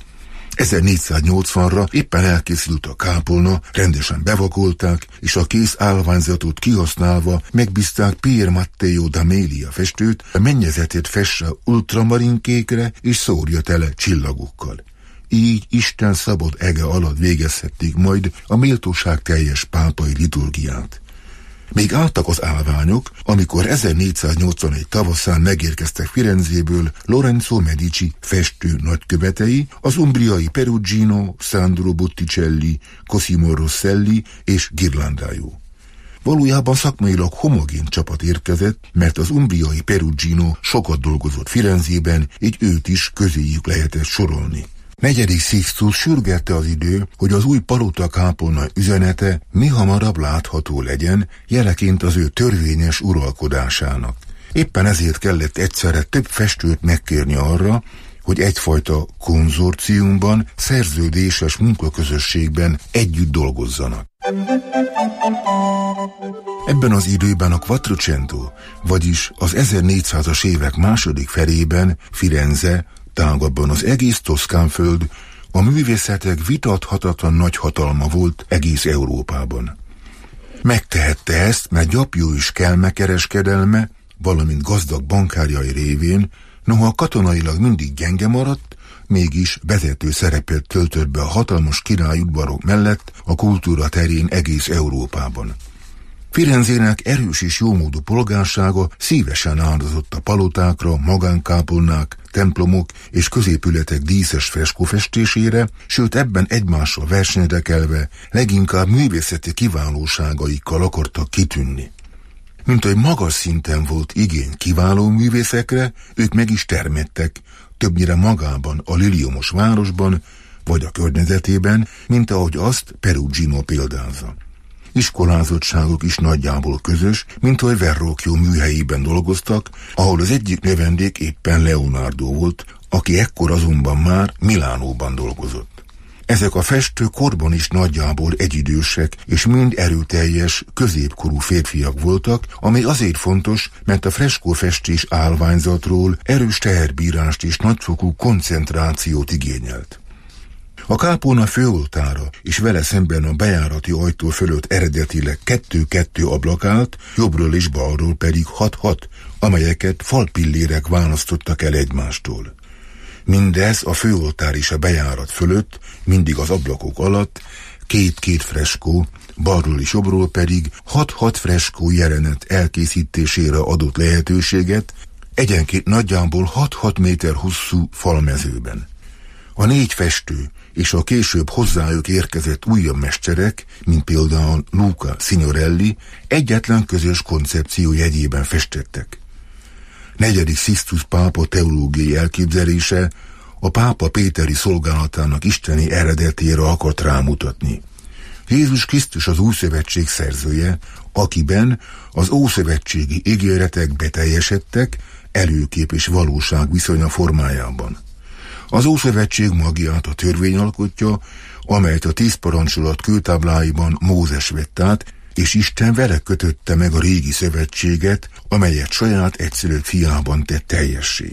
1480-ra éppen elkészült a kápolna, rendesen bevakolták, és a kész állványzatot kihasználva megbízták Pier Matteo d'Amelia festőt, a mennyezetét fesse ultramarinkékre és szórja tele csillagokkal. Így Isten szabad ege alatt végezhették majd a méltóság teljes pápai liturgiát. Még álltak az állványok, amikor 1481 tavaszán megérkeztek Firenzéből Lorenzo Medici festő nagykövetei, az umbriai Perugino, Sandro Botticelli, Cosimo Rosselli és Ghirlandaio. Valójában szakmailag homogén csapat érkezett, mert az umbriai Perugino sokat dolgozott Firenzében, így őt is közéjük lehetett sorolni. 4. Sixtus sürgette az idő, hogy az új palota kápolna üzenete mihamarabb látható legyen, jeleként az ő törvényes uralkodásának. Éppen ezért kellett egyszerre több festőt megkérni arra, hogy egyfajta konzorciumban, szerződéses munkaközösségben együtt dolgozzanak. Ebben az időben a Quattrocento, vagyis az 1400-as évek második felében Firenze tágabban az egész Toszkánföld a művészetek vitathatatlan nagyhatalma volt egész Európában. Megtehette ezt, mert gyapjú és kelmekereskedelme, valamint gazdag bankárjai révén, noha katonailag mindig gyenge maradt, mégis vezető szerepet töltött be a hatalmas királyudvarok mellett a kultúra terén egész Európában. Firenzének erős és jómódú polgársága szívesen áldozott a palotákra, magánkápolnák, templomok és középületek díszes freskófestésére, sőt ebben egymással versenyre kelve leginkább művészeti kiválóságaikkal akartak kitűnni. Mint hogy magas szinten volt igény kiváló művészekre, ők meg is termettek, többnyire magában a liliomos városban, vagy a környezetében, mint ahogy azt Perugino példázza. Iskolázottságuk is nagyjából közös, mint hogy Verrocchio műhelyében dolgoztak, ahol az egyik növendék éppen Leonardo volt, aki ekkor azonban már Milánóban dolgozott. Ezek a festők korban is nagyjából egyidősek, és mind erőteljes, középkorú férfiak voltak, ami azért fontos, mert a freskófestés állványzatról erős teherbírást és nagyfokú koncentrációt igényelt. A kápolna főoltára és vele szemben a bejárati ajtó fölött eredetileg 2-2 ablak állt, jobbról és balról pedig 6-6, amelyeket falpillérek választottak el egymástól. Mindez a főoltár és a bejárat fölött, mindig az ablakok alatt, 2-2 freskó, balról és jobbról pedig 6-6 freskó jelenet elkészítésére adott lehetőséget, egyenként nagyjából 6-6 méter hosszú falmezőben. A 4 festő és a később hozzájuk érkezett újabb mesterek, mint például Luca Signorelli, egyetlen közös koncepció jegyében festettek. 4. Sixtus pápa teológiai elképzelése a pápa péteri szolgálatának isteni eredetére akart rámutatni. Jézus Krisztus az Újszövetség szerzője, akiben az ószövetségi ígéretek beteljesedtek, előkép és valóság viszonya formájában. Az Ószövetség magját a törvény alkotja, amelyet a 10 parancsolat kőtábláiban Mózes vett át, és Isten vele kötötte meg a régi szövetséget, amelyet saját egyszülött fiában tett teljessé.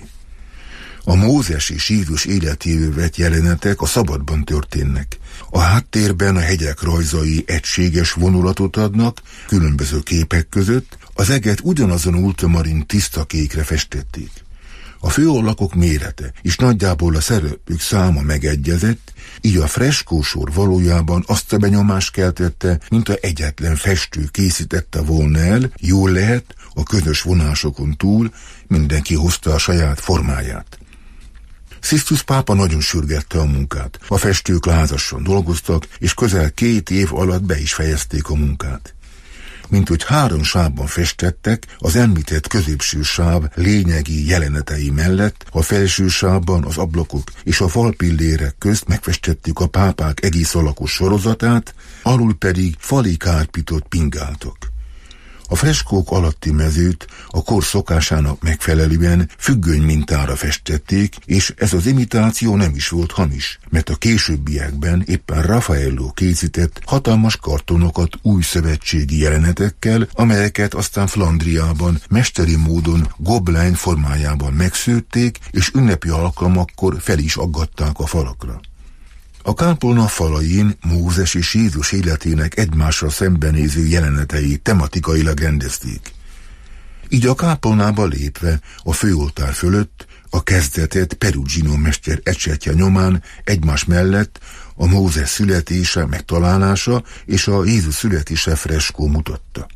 A Mózes és Jézus életéről vett jelenetek a szabadban történnek. A háttérben a hegyek rajzai egységes vonulatot adnak, különböző képek között, az eget ugyanazon ultramarin tiszta kékre festették. A főablakok mérete és nagyjából a szereplők száma megegyezett, így a freskósor valójában azt a benyomást keltette, mint a egyetlen festő készítette volna el, jól lehet, a közös vonásokon túl mindenki hozta a saját formáját. Sixtus pápa nagyon sürgette a munkát. A festők lázasan dolgoztak, és közel 2 év alatt be is fejezték a munkát. Mint hogy 3 sávban festettek, az említett középső sáv lényegi jelenetei mellett a felső sávban az ablakok és a falpillérek közt megfestettük a pápák egész alakos sorozatát, alul pedig fali kárpitot pingáltok. A freskók alatti mezőt a kor szokásának megfelelően függöny mintára festették, és ez az imitáció nem is volt hamis, mert a későbbiekben éppen Raffaello készített hatalmas kartonokat új szövetségi jelenetekkel, amelyeket aztán Flandriában mesteri módon gobelin formájában megszőtték, és ünnepi alkalmakkor fel is aggatták a falakra. A kápolna falain Mózes és Jézus életének egymással szembenéző jelenetei tematikailag rendezték. Így a kápolnába lépve a főoltár fölött a kezdetet Perugino mester ecsettje nyomán egymás mellett a Mózes születése, megtalálása és a Jézus születése freskó mutatta.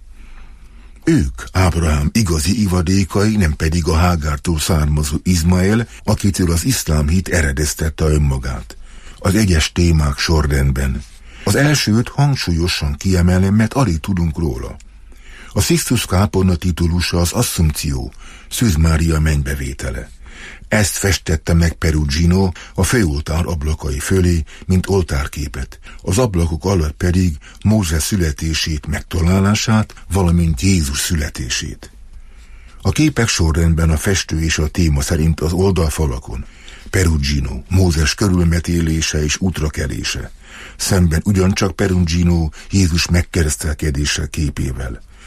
Ők Ábrahám igazi ivadékai, nem pedig a Hágártól származó Izmael, akitől az iszlám hit eredeztette önmagát. Az egyes témák sorrendben. Az elsőt hangsúlyosan kiemelem, mert alig tudunk róla. A Sixtus kápolna titulusa az Assumpció, Szűz Mária mennybevétele. Ezt festette meg Perugino a főoltár ablakai fölé, mint oltárképet, az ablakok alatt pedig Mózes születését, megtalálását, valamint Jézus születését. A képek sorrendben a festő és a téma szerint az oldalfalakon Perugino, Mózes körülmetélése és útrakelése, szemben ugyancsak Perugino Jézus megkeresztelkedése képével.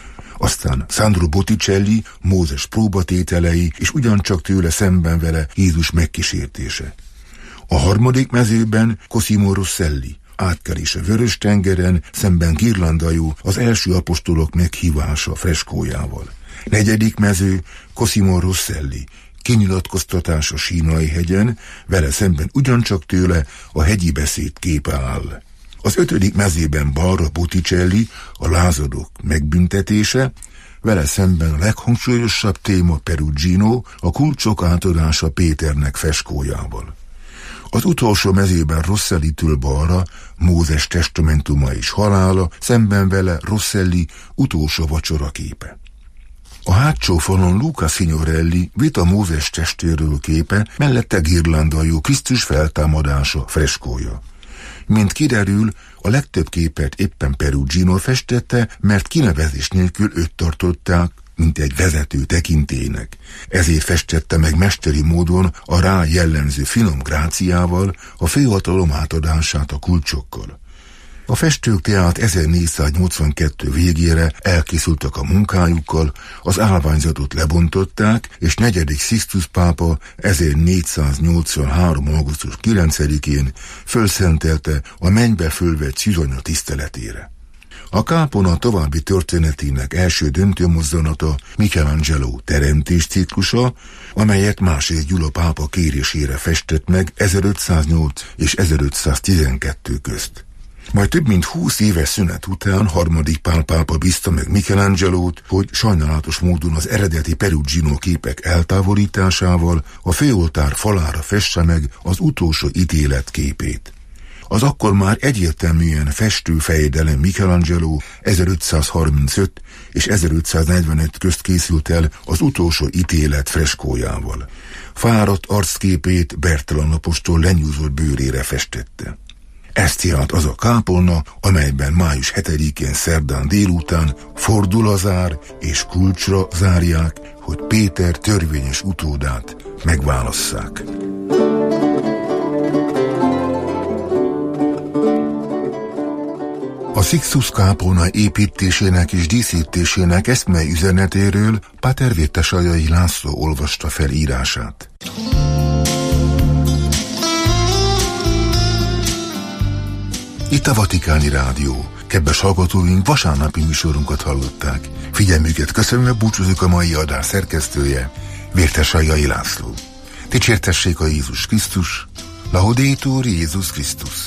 Aztán Sandro Botticelli, Mózes próbatételei, és ugyancsak tőle szemben vele Jézus megkísértése. A harmadik mezőben Cosimo Rosselli, Átkelés a Vörös-tengeren, szemben Ghirlandaio, az első apostolok meghívása freskójával. Negyedik mező Cosimo Rosselli, Kinyilatkoztatás a Sínai-hegyen, vele szemben ugyancsak tőle a hegyi beszéd képe áll. Az ötödik mezében balra Botticelli, a lázadók megbüntetése, vele szemben a leghangsúlyosabb téma Perugino, a kulcsok átadása Péternek freskójával. Az utolsó mezében Rossellitől balra Mózes testamentuma és halála, szemben vele Rosselli utolsó vacsora képe. A hátsó falon Luca Signorelli Vita Mózes testéről képe, mellette Ghirlandaio Krisztus feltámadása freskója. Mint kiderül, a legtöbb képet éppen Perugino festette, mert kinevezés nélkül őt tartották, mint egy vezető tekintélynek. Ezért festette meg mesteri módon a rá jellemző finom gráciával a főhatalom átadását a kulcsokkal. A festők tehát 1482 végére elkészültek a munkájukkal, az állványzatot lebontották, és 4. Sixtus pápa 1483. augusztus 9-én fölszentelte a mennybe fölvett szűzanya tiszteletére. A kápolna további történetének első döntő mozzanata Michelangelo teremtés ciklusa, amelyet II. Gyula pápa kérésére festett meg 1508 és 1512 közt. Majd több mint 20 éves szünet után harmadik Pál pápa bízta meg Michelangelót, hogy sajnálatos módon az eredeti Perugino képek eltávolításával a főoltár falára fesse meg az utolsó ítélet képét. Az akkor már egyértelműen festő fejedelem Michelangelo 1535 és 1545 közt készült el az utolsó ítélet freskójával. Fáradt arcképét Bertalan apostol lenyúzott bőrére festette. Ez tehát az a kápolna, amelyben május 7-én szerdán délután fordul a zár és kulcsra zárják, hogy Péter törvényes utódát megválasszák. A Sixtus kápolna építésének és díszítésének eszmei üzenetéről Páter Vértesajai László olvasta fel írását. Itt a Vatikáni Rádió. Kedves hallgatóink, vasárnapi műsorunkat hallották. Figyelmüket köszönve búcsúzik a mai adás szerkesztője, Vértesajai László. Dicsértessék a Jézus Krisztus, Laudetur Jézus Krisztus.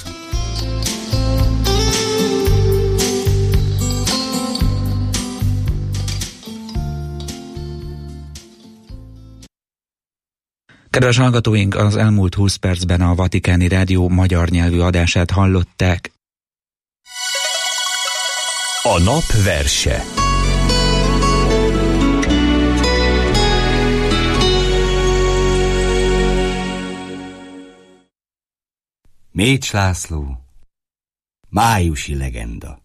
Kedves hallgatóink, az elmúlt 20 percben a Vatikáni Rádió magyar nyelvű adását hallották. A nap verse. Mécs László. Májusi legenda.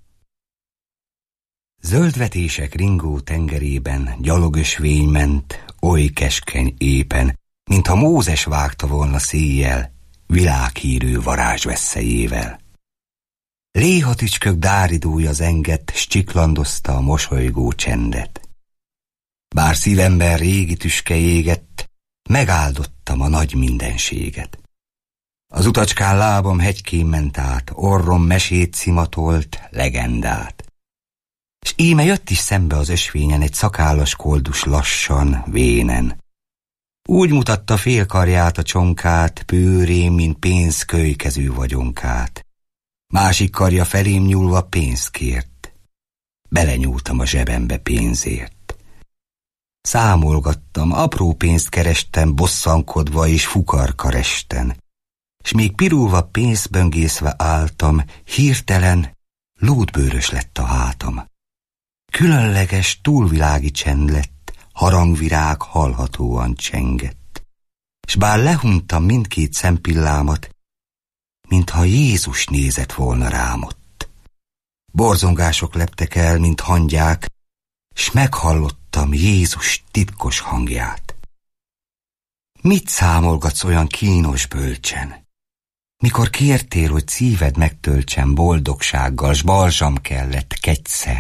Zöldvetések ringó tengerében gyalogösvény ment, oly keskeny épen, mintha Mózes vágta volna széjjel, világhírű varázsveszélyével. Léhatücskök dáridója zengett, s csiklandozta a mosolygó csendet. Bár szívemben régi tüske égett, megáldottam a nagy mindenséget. Az utacskán lábam hegykén ment át, orrom mesét szimatolt, legendát. S íme jött is szembe az ösvényen egy szakállas koldus lassan, vénen. Úgy mutatta félkarját a csonkát, bőrén, mint pénzkölykező vagyonkát. Másik karja felém nyúlva pénzt kért. Belenyúltam a zsebembe pénzért. Számolgattam, apró pénzt kerestem, bosszankodva és fukarkaresten. S még pirulva pénzböngészve álltam, hirtelen lúdbőrös lett a hátam. Különleges, túlvilági csend lett, harangvirág hallhatóan csengett. S bár lehuntam mindkét szempillámat, mintha Jézus nézett volna rám ott. Borzongások leptek el, mint hangyák, s meghallottam Jézus titkos hangját. Mit számolgatsz olyan kínos bölcsen? Mikor kértél, hogy szíved megtöltsen boldogsággal, s balzsam kellett, kegyszer,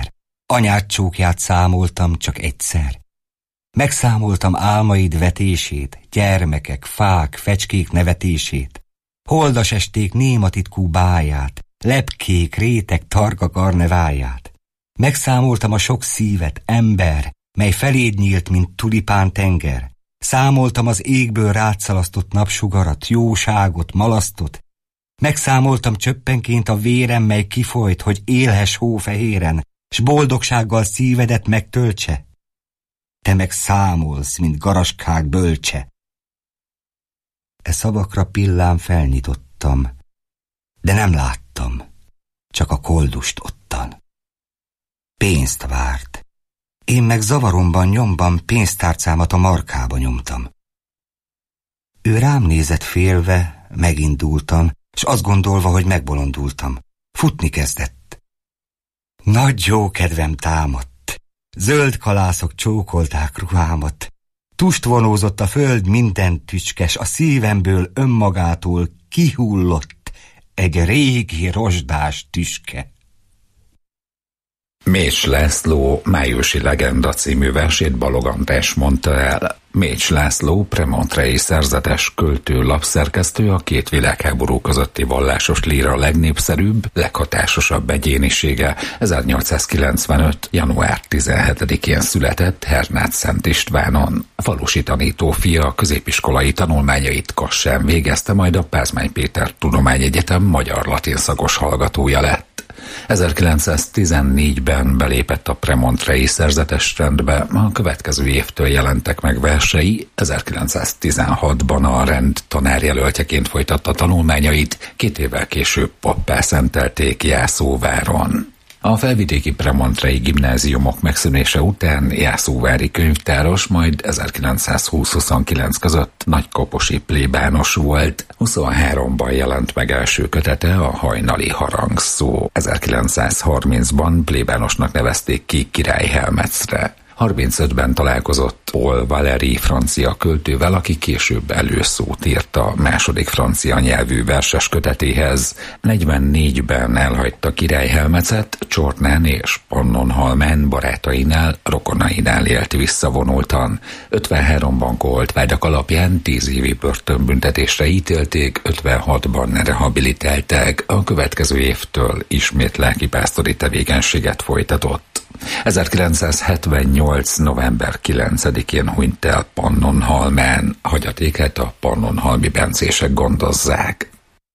Anyád csókját számoltam csak egyszer. Megszámoltam álmaid vetését, gyermekek, fák, fecskék nevetését, holdas esték néma titkú báját, lepkék, rétek, tarka karneváját. Megszámoltam a sok szívet, ember, mely feléd nyílt, mint tulipán tenger. Számoltam az égből rátszalasztott napsugarat, jóságot, malasztot. Megszámoltam csöppenként a vérem, mely kifolyt, hogy élhess hófehéren, s boldogsággal szívedet megtöltse. Te meg számolsz, mint garaskák bölcse. E szavakra pillám felnyitottam, de nem láttam, csak a koldust ottan. Pénzt várt. Én meg zavaromban, nyomban pénztárcámat a markába nyomtam. Ő rám nézett félve, megindultam, s azt gondolva, hogy megbolondultam. Futni kezdett. Nagy jó kedvem támadt. Zöld kalászok csókolták ruhámat. Tust vonózott a föld minden tücskes, a szívemből önmagától kihullott egy régi rozsdás tüske. Mécs László májusi legenda című versét Balogh András mondta el. Mécs László premontrei szerzetes, költő, lapszerkesztő, a két világháború közötti vallásos líra legnépszerűbb, leghatásosabb egyénisége. 1895. január 17-én született Hernád-Szent Istvánon. Falusi tanító fia, középiskolai tanulmányait Kassán végezte, majd a Pázmány Péter Tudományegyetem magyar-latin szakos hallgatója lett. 1914-ben belépett a premontrei szerzetesrendbe, a következő évtől jelentek meg versei, 1916-ban a rend tanárjelöltjeként folytatta tanulmányait, 2 évvel később pappá szentelték Jászóváron. A felvidéki premontrei gimnáziumok megszűnése után jászóvári könyvtáros, majd 1920-29 között nagykoposi plébános volt. 23-ban jelent meg első kötete, a Hajnali harangszó. 1930-ban plébánosnak nevezték ki Király Helmecre. 35-ben találkozott Paul Valéry francia költővel, aki később előszót írt a második francia nyelvű verses kötetéhez. 44-ben elhagyta Király Helmecet, Csornán és Pannonhalmán barátainál, rokonainál élt visszavonultan. 53-ban koltvágyak alapján 10 évi börtönbüntetésre ítélték, 56-ban rehabilitálták, a következő évtől ismét lelkipásztori tevékenységet folytatott. 1978. november 9-én hunyt el Pannonhalmán, hagyatékát a pannonhalmi bencések gondozzák.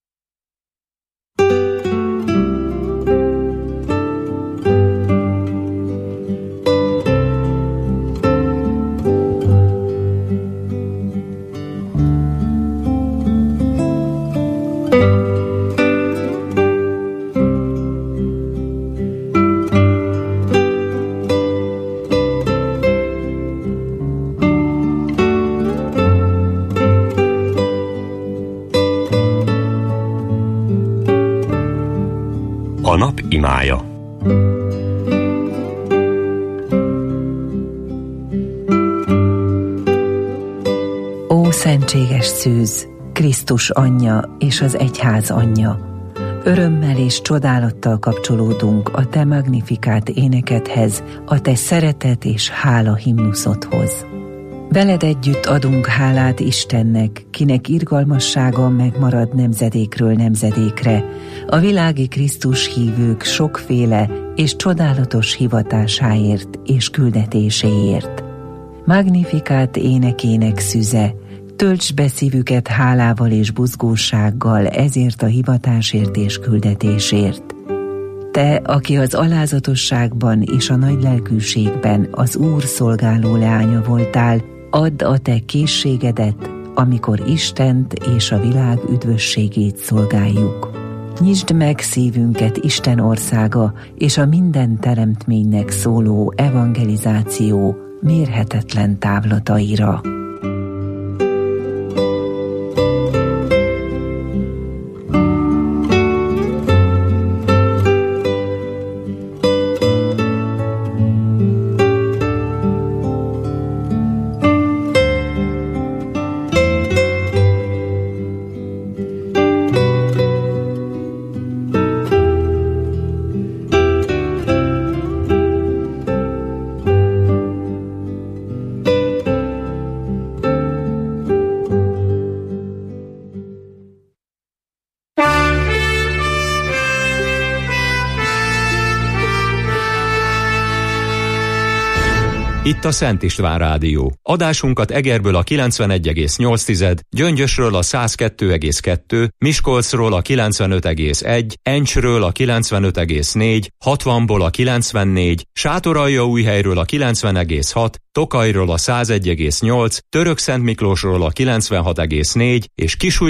A nap imája. Ó szentséges szűz, Krisztus anyja és az egyház anyja! Örömmel és csodálattal kapcsolódunk a te magnifikát énekedhez, a te szeretet és hála himnuszodhoz. Veled együtt adunk hálát Istennek, kinek irgalmassága megmarad nemzedékről nemzedékre, a világi Krisztus hívők sokféle és csodálatos hivatásáért és küldetéséért. Magnifikát énekének szüze, töltsd be szívüket hálával és buzgósággal ezért a hivatásért és küldetésért. Te, aki az alázatosságban és a nagylelkűségben az Úr szolgáló leánya voltál, add a te készségedet, amikor Istent és a világ üdvösségét szolgáljuk. Nyisd meg szívünket Isten országa és a minden teremtménynek szóló evangelizáció mérhetetlen távlataira. Itt a Szent István Rádió. Adásunkat Egerből a 91,8, Gyöngyösről a 102,2, Miskolcról a 95,1, Encsről a 95,4, 60-ból a 94, Sátoraljaújhelyről a 90,6, Tokajról a 101,8, Törökszentmiklósról a 96,4 és Kis